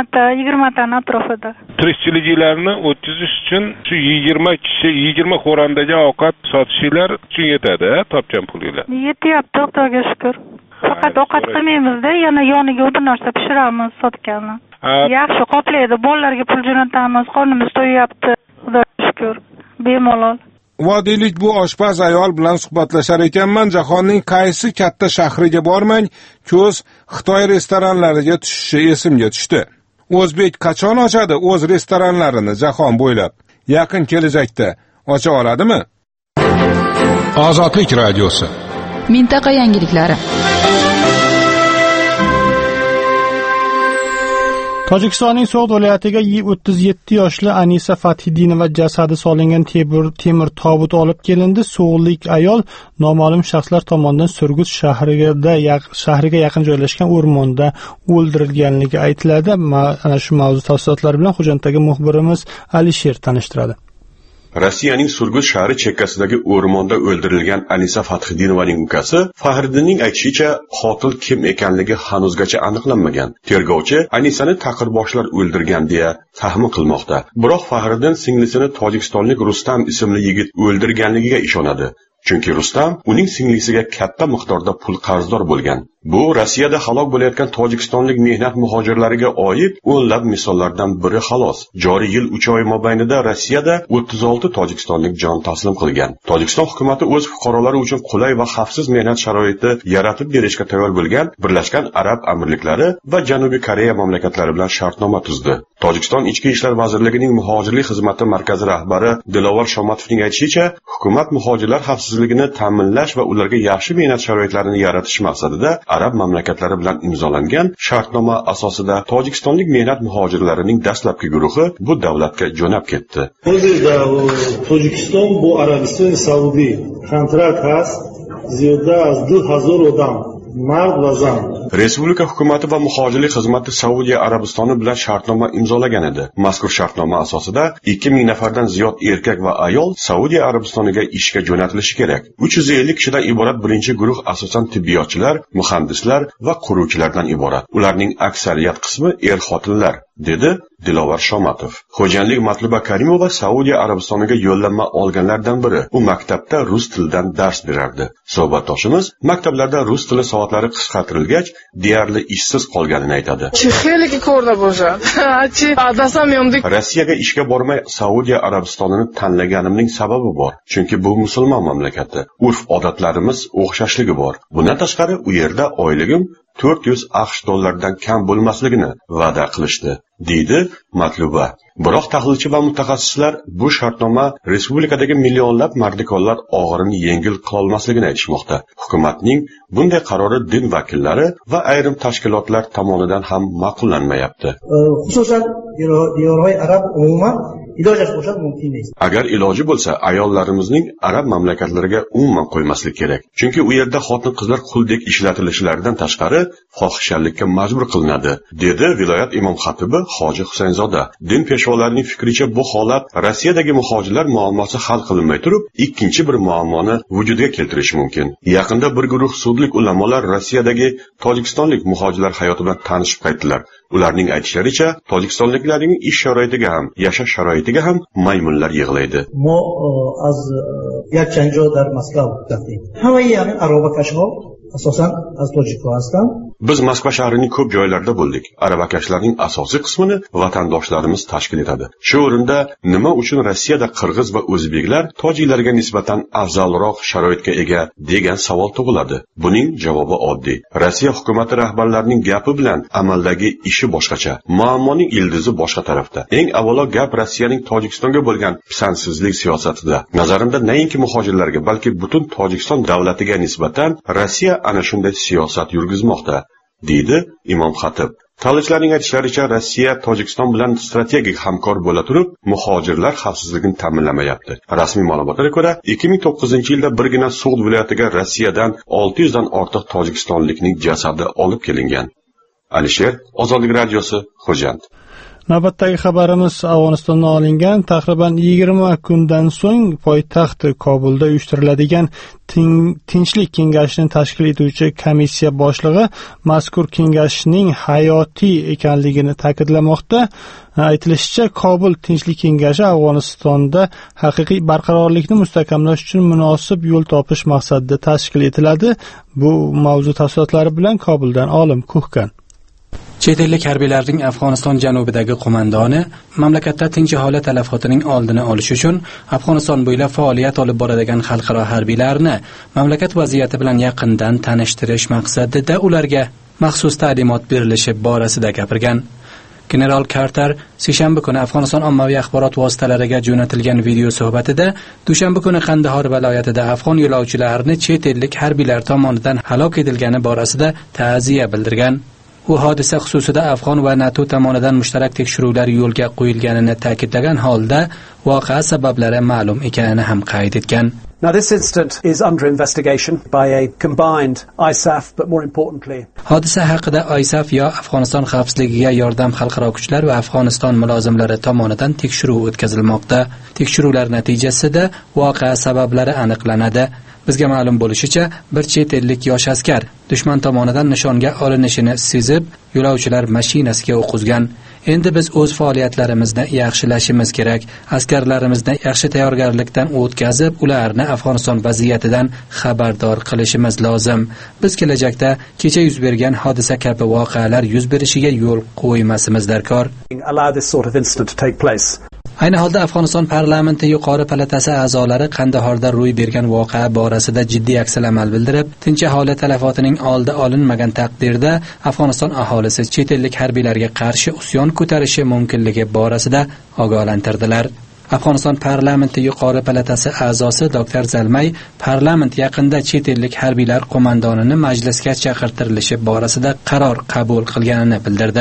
20 ta atrofida. Tirikchiliklarni o'tkazish uchun shu 20 kishi, 20 xo'ramdagi ovqat sotishinglar uchun yetadi, topgan pulinglar. Yetyapti, Xudoga shukr. Faqat ovqat qilmaymiz-da, yana yoniga bir narsa pishiramiz sotganni. Yaxshi qoplaydi, bolalarga pul jo'natamiz, qornimiz to'yapti, Xudoga shukr. Bemalol. Vodiylik bu oshpaz ayol bilan suhbatlashar ekanman. Jahonning qaysi katta shahriga bormang, ko'z Xitoy restoranlariga tushishi esimga tushdi. O'zbek qachon ochadi o'z restoranlarini jahon bo'ylab? Yaqin kelajakda ocha oladimi? Ozodlik radiosi. Mintaqa yangiliklari. Tojikistonning So'g'd viloyatiga 37 yoshli Anisa Fathidinova jasadi solingan temir tobut olib kelindi. So'g'dlik ayol noma'lum shaxslar tomonidan Surgut shahriga yaqin joylashgan o'rmonda o'ldirilganligi aytiladi. Ana shu mavzu tafsilotlari bilan Xo'janddagi muxbirimiz Alisher tanishtiradi. Rossiyaning Surgut shahri chekkasidagi o'rmonda o'ldirilgan Anisa Fathidinovaning ukasi Fahriddinning aytishicha, qotil kim ekanligi hanuzgacha aniqlanmagan. Tergovchi Anisani taqirboshlar o'ldirgan deya taxmin qilmoqda. Biroq Fahriddin singlisini tojikistonlik Rustam ismli yigit o'ldirganligiga ishonadi. Chunki Rustam uning singlisiga katta miqdorda pul qarzdor bo'lgan. Bu Rossiyada halok bo'layotgan tojikistonlik mehnat muhojirlariga oid o'nlab misollardan biri xolos. Joriy yil 3 oy mobaynida Rossiyada 36 tojikistonlik jon taslim qilgan. Tojikiston hukumatı o'z fuqarolari uchun qulay va xavfsiz mehnat sharoiti yaratib berishga tayyor bo'lgan Birlashgan Arab Amirliklari va Janubiy Koreya mamlakatlari bilan shartnoma tuzdi. Tojikiston Ichki ishlar vazirligining muhojirlik xizmati markazi rahbari Dilovar Shomatovning aytishicha, hukumat muhojirlar xavfsizligini ta'minlash va ularga yaxshi mehnat sharoitlarini yaratish maqsadida Arab mamlakatlari bilan imzolangan shartnoma asosida tojikistonlik mehnat muhojirlarining dastlabki guruhi bu davlatga jo'nab ketdi. Hozirda Tojikiston bu Arabiston Saudiya kontrakt has ziyoda az 2000 odam mard va zan. Respublika hukumati va muhojirlik xizmati Saudiya Arabistoni bilan shartnoma imzolagan edi. Mazkur shartnoma asosida 2000 nafardan ziyod erkak va ayol Saudiya Arabistoniga ishga jo'natilishi kerak. 350 kishidan iborat birinchi guruh asosan tibbiyotchilar, muhandislar va quruvchilardan iborat. Ularning aksariyat qismi er-xotinlar, dedi Dilovar Shomatov. Xo'janlik Matluba Karimova Saudiya Arabistoniga yo'llanma olganlardan biri. U maktabda rus tilidan dars berardi. Suhbatdoshimiz maktablarda rus tili soatlari qisqartirilgach, deyarli ishsiz qolganini aytadi. Rossiyaga ishga bormay Saudiya Arabistonini tanlaganimning sababi bor. Chunki bu musulmon mamlakati. Urf-odatlarimiz o'xshashligi bor. Bundan tashqari u yerda oyligim $400 kam bo'lmasligini va'da qilishdi, deydi Matluba. Biroq tahlilchi va mutaxassislar bu shartnoma respublikadagi millionlab mardikorlar og'irini yengil qila olmasligini aytishmoqda. Hukumatning bunday qarori din vakillari va ayrim tashkilotlar tomonidan ham ma'qullanmayapti. Xususan, Yevropa arab umuman ilojasi bo'lsa mumkin emas. Agar iloji bo'lsa, ayollarimizning arab mamlakatlariga umuman qo'ymaslik kerak. Chunki u yerda xotin-qizlar quldek ishlatilishlaridan tashqari fohishalikka majbur qilinadi, dedi viloyat imom xatibi Hoji Husaynzoda. Din peshvolarining fikricha bu holat Rossiyadagi muhojirlar muammosi hal qilinmay turib, ikkinchi bir muammoni vujudga keltirishi mumkin. Yaqinda bir guruh sudlik ulamolar Rossiyadagi tojikistonlik muhojirlar hayoti bilan tanishib qaytdilar. Ularning aytishlaricha, tojikistonliklarning ish sharoitiga ham, yashash sharoitiga ham maymunlar yig'laydi. Asosan az Tojikiston. Biz Moskva shahrining ko'p joylarida bo'ldik. Aravakashlarning asosiy qismini vatandoshlarimiz tashkil etadi. Shu o'rinda nima uchun Rossiyada qirg'iz va o'zbeklar tojiklarga nisbatan afzalroq sharoitga ega degan savol tug'iladi. Buning javobi oddiy. Rossiya hukumati rahbarlarining gapi bilan amaldagi ishi boshqacha. Muammoning ildizi boshqa tarafda. Eng avvalo gap Rossiyaning Tojikistonga bo'lgan pisandsizlik siyosatida. Nazarimda nayinki muhojirlarga, balki butun Tojikiston davlatiga nisbatan Rossiya ana shunday siyosat yurgizmoqda, deydi imom xatib. Tahlilchilarning aytishlaricha, Rossiya Tojikiston bilan strategik hamkor bo'la turib, muhojirlar xavfsizligini ta'minlamayapti. Rasmiy ma'lumotlarga ko'ra, 2009-yilda birgina Sug'd viloyatiga Rossiyadan 600 dan ortiq tojikistonlikning jasadi olib kelingan. Alisher, Ozodlik radiosi, Xo'jand. Navbatdagi xabarimiz Afg'onistondan olingan. Taqriban 20 kundan so'ng poytaxt Kobulda uyushtiriladigan Tinchlik kengashini tashkil etuvchi komissiya boshlig'i mazkur kengashning hayotiy ekanligini ta'kidlamoqda. Aytilishicha, Kobul Tinchlik kengashi Afg'onistonda haqiqiy barqarorlikni mustahkamlash uchun munosib yo'l topish maqsadida tashkil etiladi. Bu mavzu tafsilotlari bilan Kobuldan Olim Kuhkan. Chet ellik harbiylarning Afg'oniston janubidagi qo'mondoni mamlakatda tinch aholi talafotining oldini olish uchun Afg'oniston bo'ylab faoliyat olib boradigan xalqaro harbiylarni mamlakat vaziyati bilan yaqindan tanishtirish maqsadida ularga maxsus ta'limot berilishi borasida gapirgan. General Carter seshanba kuni Afg'oniston ommaviy axborot vositalariga jo'natilgan video suhbatida dushanba kuni Qandahor viloyatida afg'on yo'lovchilarni chet ellik harbiylar tomonidan halok etilgani borasida ta'ziya bildirgan. U hodisa xususida Afg'on va NATO tomonidan mushtarak tekshiruvlar yo'lga qo'yilganini ta'kidlagan holda voqea sabablari ma'lum ekanini ham qayd etgan. Now this incident is under investigation by a combined ISAF, but more importantly, hodisa haqida ISAF yo Afg'oniston xavfsizligiga yordam xalqaro kuchlar va Afg'oniston mulozimlari tomonidan tekshiruv o'tkazilmoqda. Tekshiruvlar natijasida voqea sabablari aniqlanadi. Bizga ma'lum bo'lishicha, bir chet ellik yosh askar dushman tomonidan nishonga olinishini sezib, yo'lovchilar mashinasiga o'q uzgan. Endi biz o'z faoliyatlarimizni yaxshilashimiz kerak. Askarlarimizni yaxshi tayyorgarlikdan o'tkazib, ularni Afg'oniston vaziyatidan xabardor qilishimiz lozim. Biz kelajakda kecha yuz bergan hodisa kabi voqealar yuz berishiga yo'l qo'ymasimiz darkor. Ayni holda Afg'oniston parlamenti yuqori palatasi a'zolari Qandahorda ro'y bergan voqea borasida jiddiy aksil-amal bildirib, tinch aholi talafotining oldi olinmagan taqdirda Afg'oniston aholisi chet ellik harbiylarga qarshi isyon ko'tarishi mumkinligi borasida ogohlantirdilar. Afg'oniston parlamenti yuqori palatasi a'zosi Dr. Zalmay parlament yaqinda chet ellik harbiylar qo'mondonini majlisga chaqirtirilishi borasida qaror qabul qilganini bildirdi.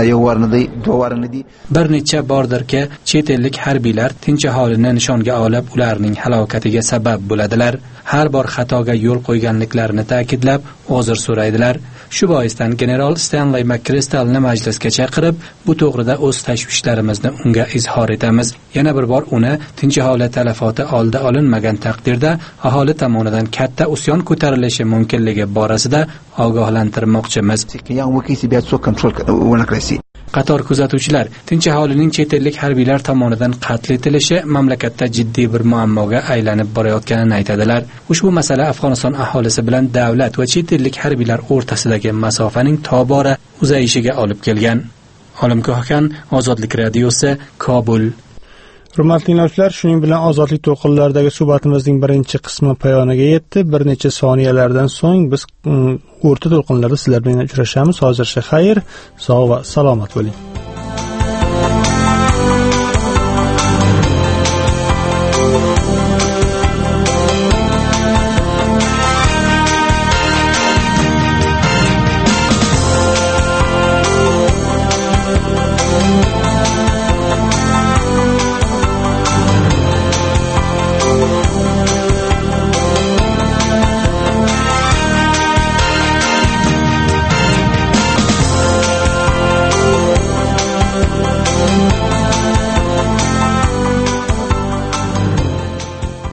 Bir necha bordirki, chet ellik harbiylar tinch aholini nishonga olib, ularning halokatiga sabab bo'ladilar. Har bor xatoga yo'l qo'yganliklarini ta'kidlab, uzr so'raydilar. Shu boisdan general Stanley McChrystalni majlisga chaqirib, bu to'g'rida o'z tashvishlarimizni unga izhor etamiz. Yana bir bor uni tinch aholi talafoti oldi olinmagan taqdirda aholi tomonidan katta isyon ko'tarilishi mumkinligi borasida ogohlantirmoqchimiz. Qator kuzatuvchilar tinch aholining chet ellik harbiylar tomonidan qatl etilishi mamlakatda jiddiy bir muammoga aylanib borayotganini aytadilar. Ushbu masala Afg'oniston aholisi bilan davlat va chet ellik harbiylar o'rtasidagi masofaning tobora uzayishiga olib kelgan. Olimgohkan, Ozodlik radiosi, Kobul. Hurmatli tinglovchilar, shuning bilan Ozodlik to'lqinlaridagi suhbatimizning birinchi qismi poyoniga yetdi. Bir necha soniyalardan so'ng biz o'rta to'lqinlarda sizlar bilan uchrashamiz. Hozircha xayr, sog' va salomat bo'ling.